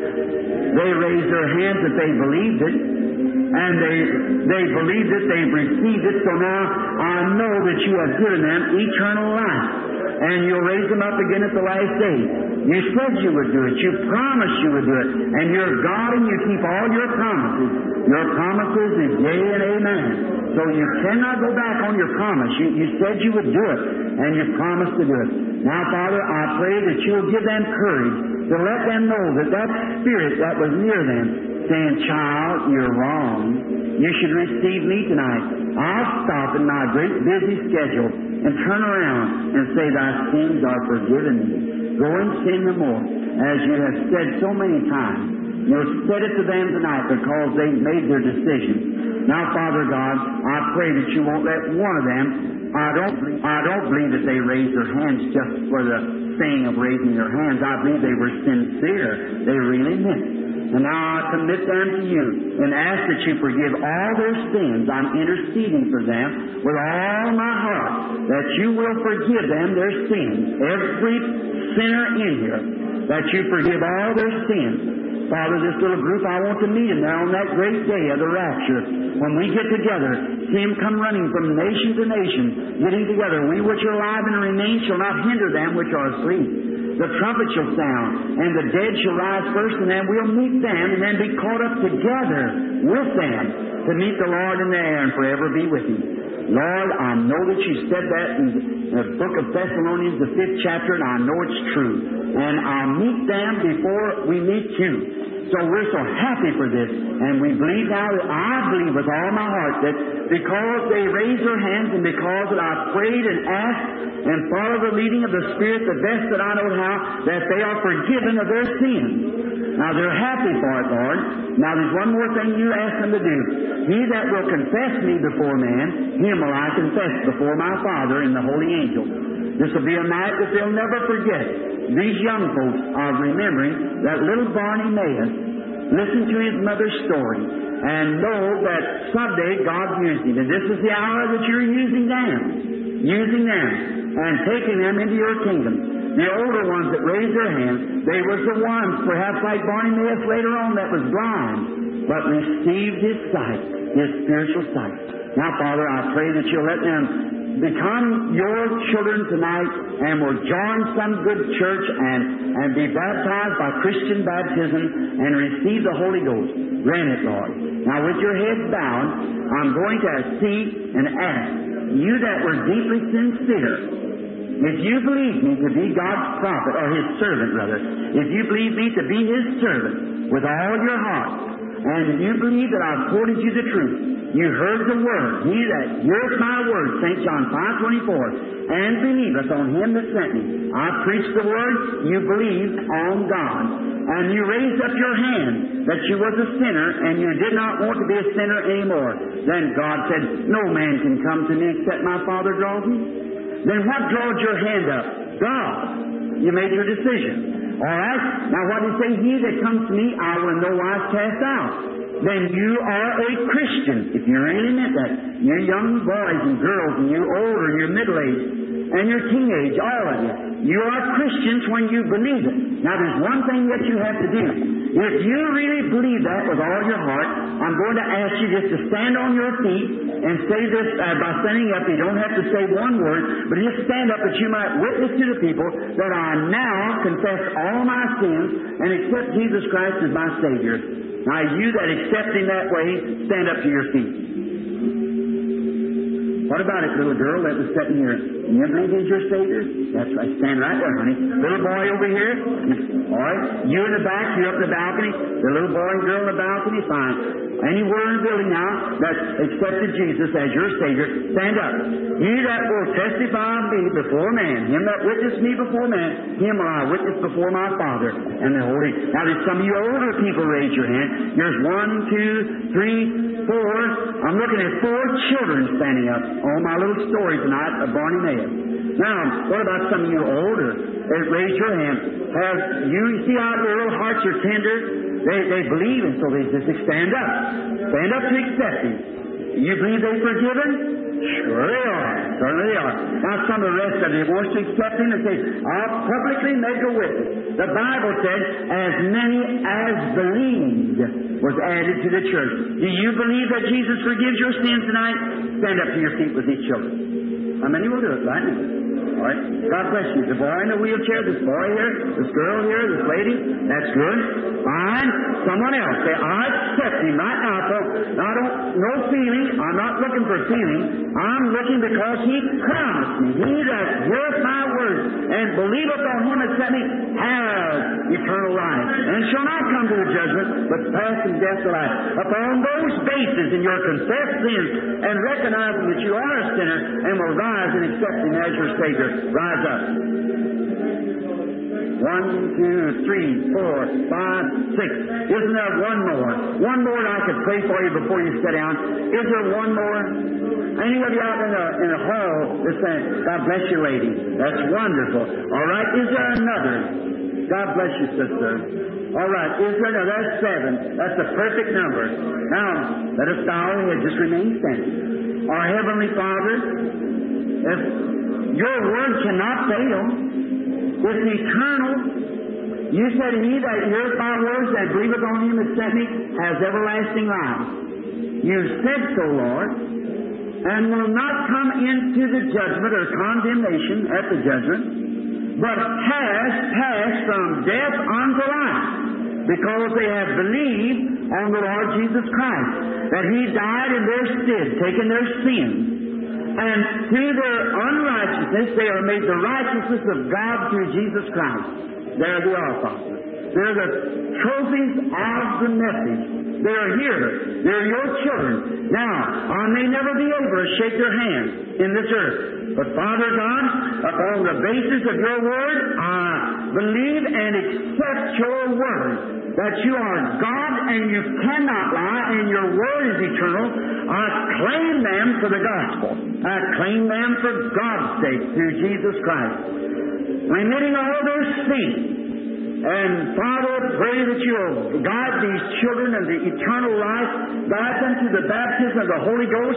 They raised their hands that they believed it, and they they believed it, they've received it, so now I know that you have given them eternal life, and you'll raise them up again at the last day. You said you would do it. You promised you would do it. And you're God and you keep all your promises. Your promises is yea and amen. So you cannot go back on your promise. You, you said you would do it, and you promised to do it. Now, Father, I pray that you'll give them courage to let them know that that spirit that was near them, saying, "Child, you're wrong. You should receive me tonight. I'll stop in my great busy schedule and turn around and say, thy sins are forgiven me. Go and sin no more," as you have said so many times. You'll said it to them tonight because they made their decision. Now, Father God, I pray that you won't let one of them. I don't. I don't believe that they raised their hands just for the saying of raising their hands. I believe they were sincere. They really meant it. And now I commit them to you and ask that you forgive all their sins. I'm interceding for them with all my heart, that you will forgive them their sins. Every sinner in here, that you forgive all their sins. Father, this little group, I want to meet them there on that great day of the rapture. When we get together, see them come running from nation to nation, getting together. We which are alive and remain shall not hinder them which are asleep. The trumpet shall sound, and the dead shall rise first, and then we'll meet them, and then be caught up together with them to meet the Lord in the air and forever be with Him. Lord, I know that you said that in the book of Thessalonians, the fifth chapter, and I know it's true. And I'll meet them before we meet you. So we're so happy for this, and we believe now that I believe with all my heart that because they raised their hands and because that I prayed and asked and followed the leading of the Spirit the best that I know how, that they are forgiven of their sins. Now they're happy for it, Lord. Now there's one more thing you ask them to do. He that will confess me before man, him will I confess before my Father and the holy angels. This will be a night that they'll never forget. These young folks are remembering that little Barney Mayes listened to his mother's story and know that someday God used him. And this is the hour that you're using them, using them and taking them into your kingdom. The older ones that raised their hands, they was the ones, perhaps like Barney Mayes later on, that was blind, but received his sight, his spiritual sight. Now, Father, I pray that you'll let them become your children tonight and will join some good church and, and be baptized by Christian baptism and receive the Holy Ghost. Grant it, Lord. Now, with your heads bowed, I'm going to seek and ask you that were deeply sincere, if you believe me to be God's prophet, or His servant, rather, if you believe me to be His servant with all your heart, and you believe that I've quoted you the truth, you heard the word, he that heareth my word, Saint John five twenty-four, and believeth on Him that sent me. I preached the word, you believed on God. And you raised up your hand that you was a sinner, and you did not want to be a sinner anymore. Then God said, no man can come to me except my Father draws me. Then what drawed your hand up? God. You made your decision. All right? Now what did he say? He that comes to me, I will in no wise cast out. Then you are a Christian. If you really meant that. You're young boys and girls, and you're older, and you're middle-aged, and you're teenage, all of you. You are Christians when you believe it. Now there's one thing that you have to do. If you really believe that with all your heart, I'm going to ask you just to stand on your feet and say this uh, by standing up. You don't have to say one word, but just stand up that you might witness to the people that I now confess all my sins and accept Jesus Christ as my Savior. Now you that accept Him that way, stand up to your feet. What about it, little girl that was sitting here? You believe He's your Savior? That's right. Stand right there, honey. Little boy over here. All right. You in the back. You're up in the balcony. The little boy and girl in the balcony. Fine. Anywhere in the building now that accepted Jesus as your Savior, stand up. He that will testify of me before man, him that witnessed me before man, him will I witness before my Father and the Holy. Now there's some of you older people raise your hand. There's one, two, three, four. I'm looking at four children standing up on my little story tonight of Barney. Now, what about some of you older? They raise your hand. Have you see how their little hearts are tender? They they believe, and so they just stand up. Stand up to accept Him. You believe they're forgiven? Sure they are. Certainly they are. Now some of the rest of you wants to accept Him and say, I'll publicly make a witness. The Bible said, as many as believed was added to the church. Do you believe that Jesus forgives your sins tonight? Stand up to your feet with these children. How many will do it right now? All right. God bless you. The boy in the wheelchair, this boy here, this girl here, this lady. That's good. Fine. Someone else. Say, I accept Him right now. So I don't, no feeling. I'm not looking for feeling. I'm looking because He promised me. He that heareth my word and believeth on Him that sent me has eternal life, and shall not come to the judgment, but pass from death to life. Upon those bases in your confessed sins and recognizing that you are a sinner and will rise and accept Him as your Savior, rise up. One, two, three, four, five, six. Isn't there one more? One more that I could pray for you before you sit down. Is there one more? Anybody out in the, in the hall that's saying, God bless you, lady. That's wonderful. All right. Is there another? God bless you, sister. All right. Is there another? That's seven. That's the perfect number. Now, let us bow our head. Just remain standing. Our Heavenly Father, if your word cannot fail, it's eternal. You said, He that heareth my words that believeth on Him that sent me has everlasting life. You said so, Lord, and will not come into the judgment or condemnation at the judgment, but has passed from death unto life, because they have believed on the Lord Jesus Christ, that He died in their stead, taking their sins. And through their unrighteousness, they are made the righteousness of God through Jesus Christ. There they are, Father. They're the trophies of the message. They're here. They're your children. Now, I may never be able to shake their hand in this earth. But Father God, upon the basis of your word, I believe and accept your word, that you are God and you cannot lie and your word is eternal. I claim them for the gospel. I claim them for God's sake through Jesus Christ. Remitting all their sins. And Father, pray that you'll guide these children into eternal life, guide them to the baptism of the Holy Ghost,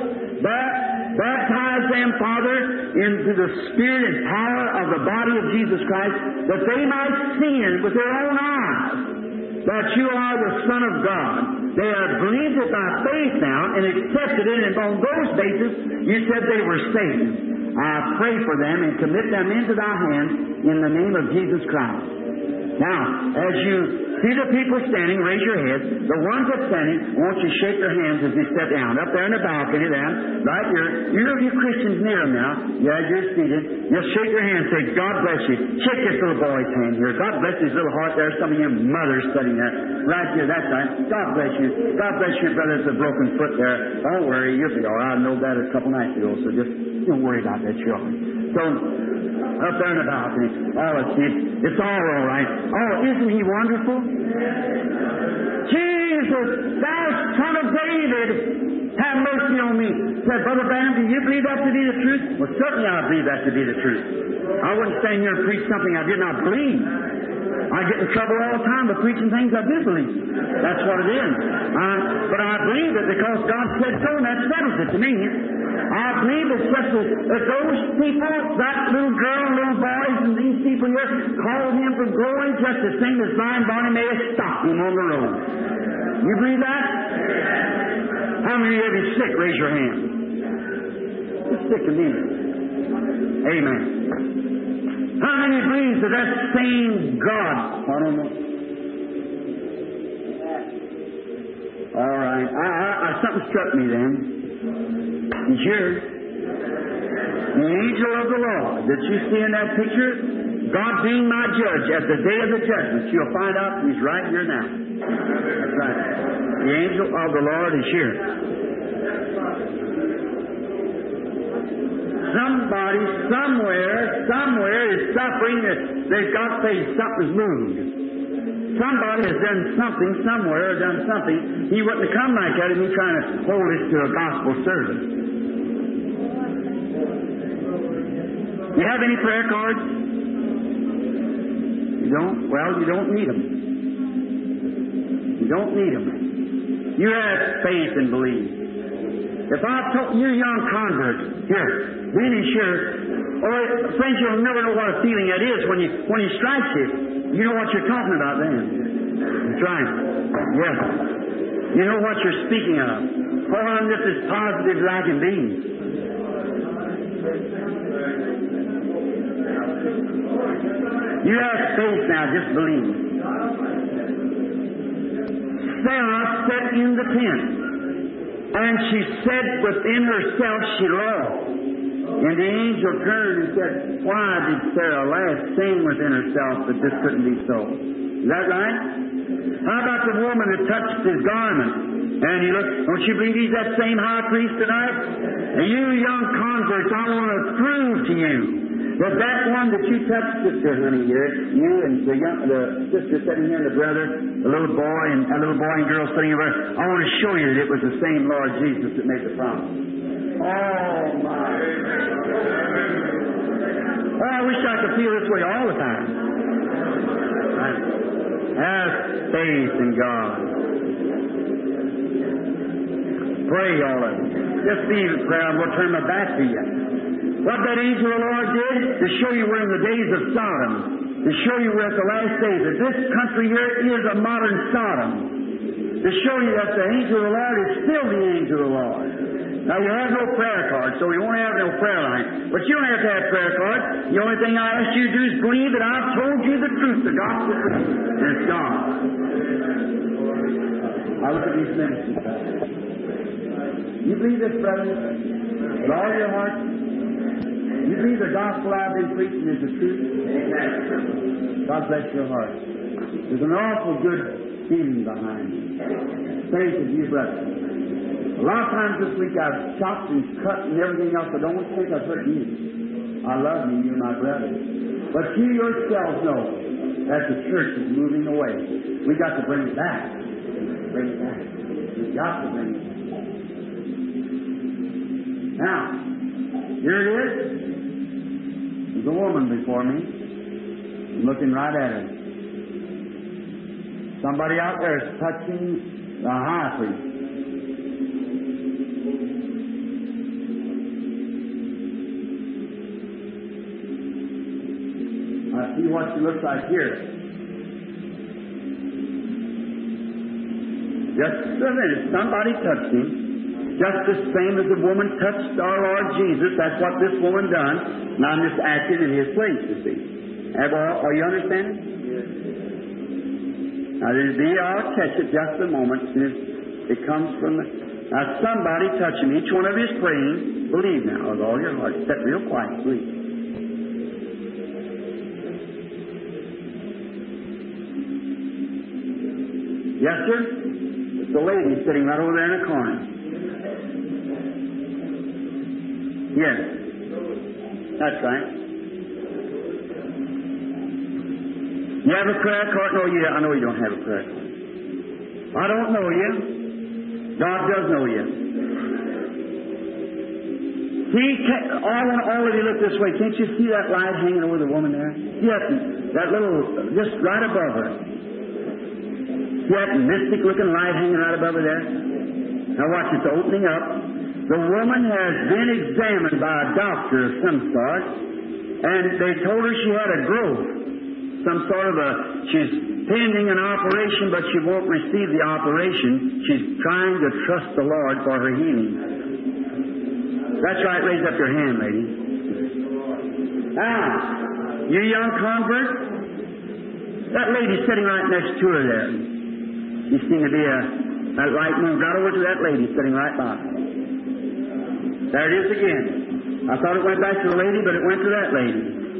baptize them, Father, into the Spirit and power of the body of Jesus Christ, that they might see with their own eyes that you are the Son of God. They have believed it by faith now and accepted it, and on those bases you said they were saved. I pray for them and commit them into thy hands in the name of Jesus Christ. Now, as you see the people standing, raise your heads. The ones that's standing, won't you shake their hands as they sit down? Up there in the balcony, then, right here. You know you Christians near them now. Yeah, you're seated. Just shake your hands. Say, God bless you. Shake this little boy's hand here. God bless his little heart there. Some of your mothers sitting there. Right here, that's right. God bless you. God bless your brother with a broken foot there. Don't worry, you'll be all right. I know that a couple nights ago, so just don't worry about that, you're all right. So, up there in the balcony. Oh, it's, it's all all right. Oh, isn't He wonderful? Jesus! Jesus, thou son of David, have mercy on me. Said, Brother Branham, do you believe that to be the truth? Well, certainly I believe that to be the truth. I wouldn't stand here and preach something I did not believe. I get in trouble all the time for preaching things I do believe. That's what it is. I, but I believe it because God said so, and that settles it to me. I believe it's just that, that those people, that little girl, little boys, and these people here called him from growing just the same as blind Bartimaeus stopped him on the road. You believe that? How many of you sick? Raise your hand. You're sick of me. Amen. How many believes that that same God? I don't know. All right. I, I, I, something struck me then. He's here. The angel of the Lord. Did you see in that picture? God being my judge at the day of the judgment. You'll find out He's right here now. That's right. The angel of the Lord is here. Somebody, somewhere, somewhere is suffering. They've got faith. Something's moved. Somebody has done something somewhere, or done something. He wouldn't have come like that if he trying to hold us to a gospel service. You have any prayer cards? You don't? Well, you don't need them. You don't need them. You have faith and believe. If I told you young converts, here, really sure, or friends, you'll never know what a feeling that is when you when he strikes you. You know what you're talking about then. That's right. Yes. You know what you're speaking of. Oh, I'm just as positive as I can be. You have faith now, just believe. Sarah sat in the tent, and she said within herself, she loved. And the angel turned and said, why did Sarah laugh, saying within herself that this couldn't be so? Is that right? How about the woman that touched his garment? And he looked, don't you believe he's that same high priest tonight? And you young converts, I want to prove to you that that one that you touched, sister honey here, you and the young, the sister sitting here and the brother, the little boy and a little boy and girl sitting over there, I want to show you that it was the same Lord Jesus that made the promise. Oh, my. Well, I wish I could feel this way all the time. Right. Have faith in God. Pray, all of you. Just be in prayer, and we'll turn my back to you. What that angel of the Lord did, to show you we're in the days of Sodom, to show you we're at the last days, that this country here is a modern Sodom, to show you that the angel of the Lord is still the angel of the Lord. Now, you have no prayer card, so you won't have no prayer line. But you don't have to have prayer card. The only thing I ask you to do is believe that I've told you the truth, the gospel truth, and it's gone. I look at these ministers. You believe this, brother, with all your heart? You believe the gospel I've been preaching is the truth? Amen. God bless your heart. There's an awful good feeling behind it. Praise to you, brother. A lot of times this week I've chopped and cut and everything else. I don't think I've hurt you. I love you. You're my brother. But you yourselves know that the church is moving away. We've got to bring it back. Bring it back. We've got to bring it back. Now, here it is. There's a woman before me. I'm looking right at her. Somebody out there is touching the high priest. I see what she looks like here. Just a minute. Somebody touched him. Just the same as the woman touched our Lord Jesus. That's what this woman done. And I'm just acting in his place, you see. Are you understanding? Yes. Now, there's be, I'll catch it just a moment. As soon as it comes from the... Now, somebody touching me. Each one of you is praying. Believe now with all your heart. Sit real quiet, please. Yes, sir? It's the lady sitting right over there in the corner. Yes. That's right. You have a prayer card? No, you, I know you don't have a prayer card. I don't know you. God does know you. See, all, all of you look this way. Can't you see that light hanging over the woman there? Yes, that little, just right above her. See that mystic looking light hanging right above her there? Now watch, it's opening up. The woman has been examined by a doctor of some sort, and they told her she had a growth. Some sort of a, she's pending an operation, but she won't receive the operation. She's trying to trust the Lord for her healing. That's right, raise up your hand, lady. Now, you young convert, that lady sitting right next to her there. You seem to be a, that light moved right over to that lady sitting right by. There it is again. I thought it went back to the lady, but it went to that lady.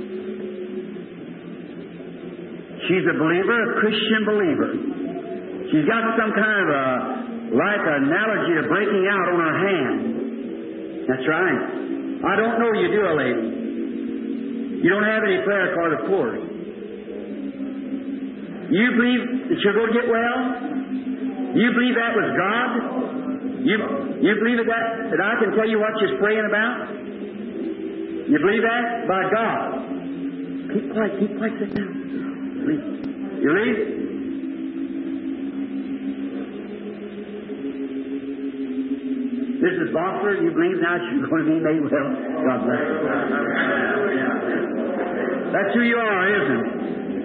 She's a believer, a Christian believer. She's got some kind of a, like an allergy to breaking out on her hand. That's right. I don't know you do, a lady. You don't have any prayer card, of course. You believe that you're going to get well? You believe that was God? You, you believe that, that I can tell you what you're praying about? You believe that? By God. Keep quiet, keep quiet, sit down. You read? This is Bossler. You believe now you're going to be made well? God bless you. That's who you are, isn't it?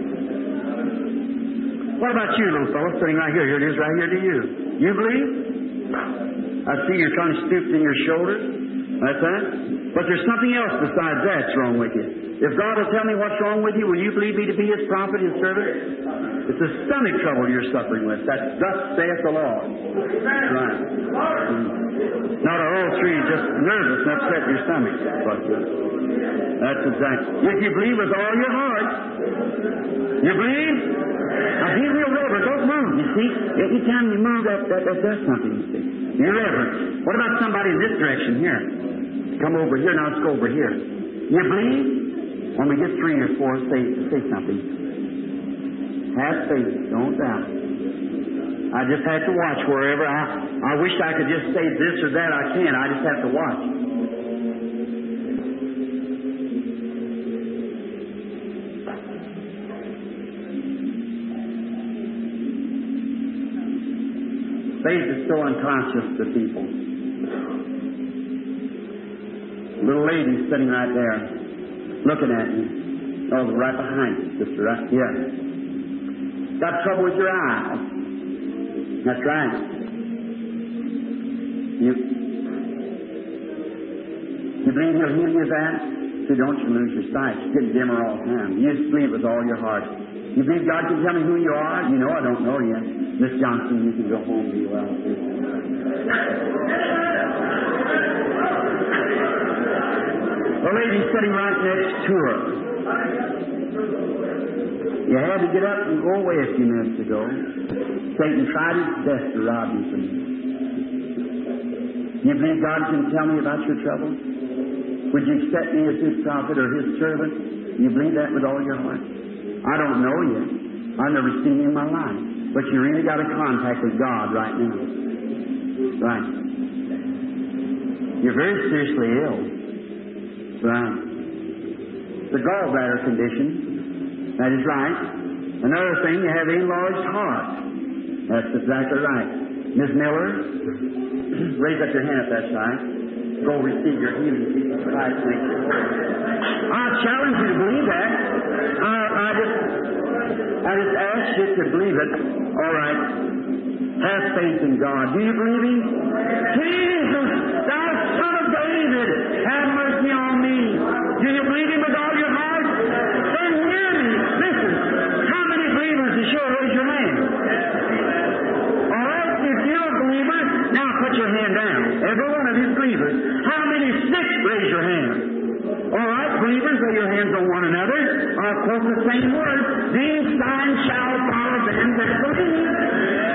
What about you, little fellow, sitting right here? Here it is right here to you. You believe? I see you're trying to stoop in your shoulders. That's that. But there's something else besides that's wrong with you. If God will tell me what's wrong with you, will you believe me to be His prophet, His servant? It's a stomach trouble you're suffering with. That's thus saith the Lord. Right. Mm. Not a whole tree, just nervous and upset your stomach. That's exactly. If you believe with all your heart, you believe? Now be real reverent. Don't move, you see. Every time you move, that, that, that does something, you see. You're reverent. What about somebody in this direction here? Come over here, now let's go over here. You believe? When we get three or four, say, say something. Have faith. Don't doubt. I just have to watch wherever I... I wish I could just say this or that. I can't. I just have to watch. Faith is so unconscious to people. Little lady sitting right there, looking at you. Oh, right behind you, sister, right? Yeah. Got trouble with your eyes. That's right. You, you believe He'll heal you of that? So don't you lose your sight. It's getting dimmer all the time. You just believe with all your heart. You believe God can tell me who you are? You know I don't know you. Miss Johnson, you can go home and be well. The lady's sitting right next to her. You had to get up and go away a few minutes ago. Satan tried his best to rob you from you. You believe God can tell me about your trouble? Would you accept me as His prophet or His servant? You believe that with all your heart? I don't know you. I've never seen you in my life. But you really got a contact with God right now. Right. You're very seriously ill. Right. The gallbladder condition. That is right. Another thing, you have enlarged heart. That's exactly right. Miss Miller, raise up your hand if that's right. Go receive your healing. Jesus Christ makes you whole. I challenge you to believe that. I, I just, I just ask you to believe it. All right. Have faith in God. Do you believe Him? Jesus, thou Son of David, have mercy on me. Do you believe Him with all your heart? Then hear me. Listen. How many believers is sure? Raise your hand. All right. If you're a believer, now put your hand down. Every one of you believers. How many sick? Raise your hand. All right, believers, lay your hands on one another. I'll quote the same words. These signs shall follow them that believe.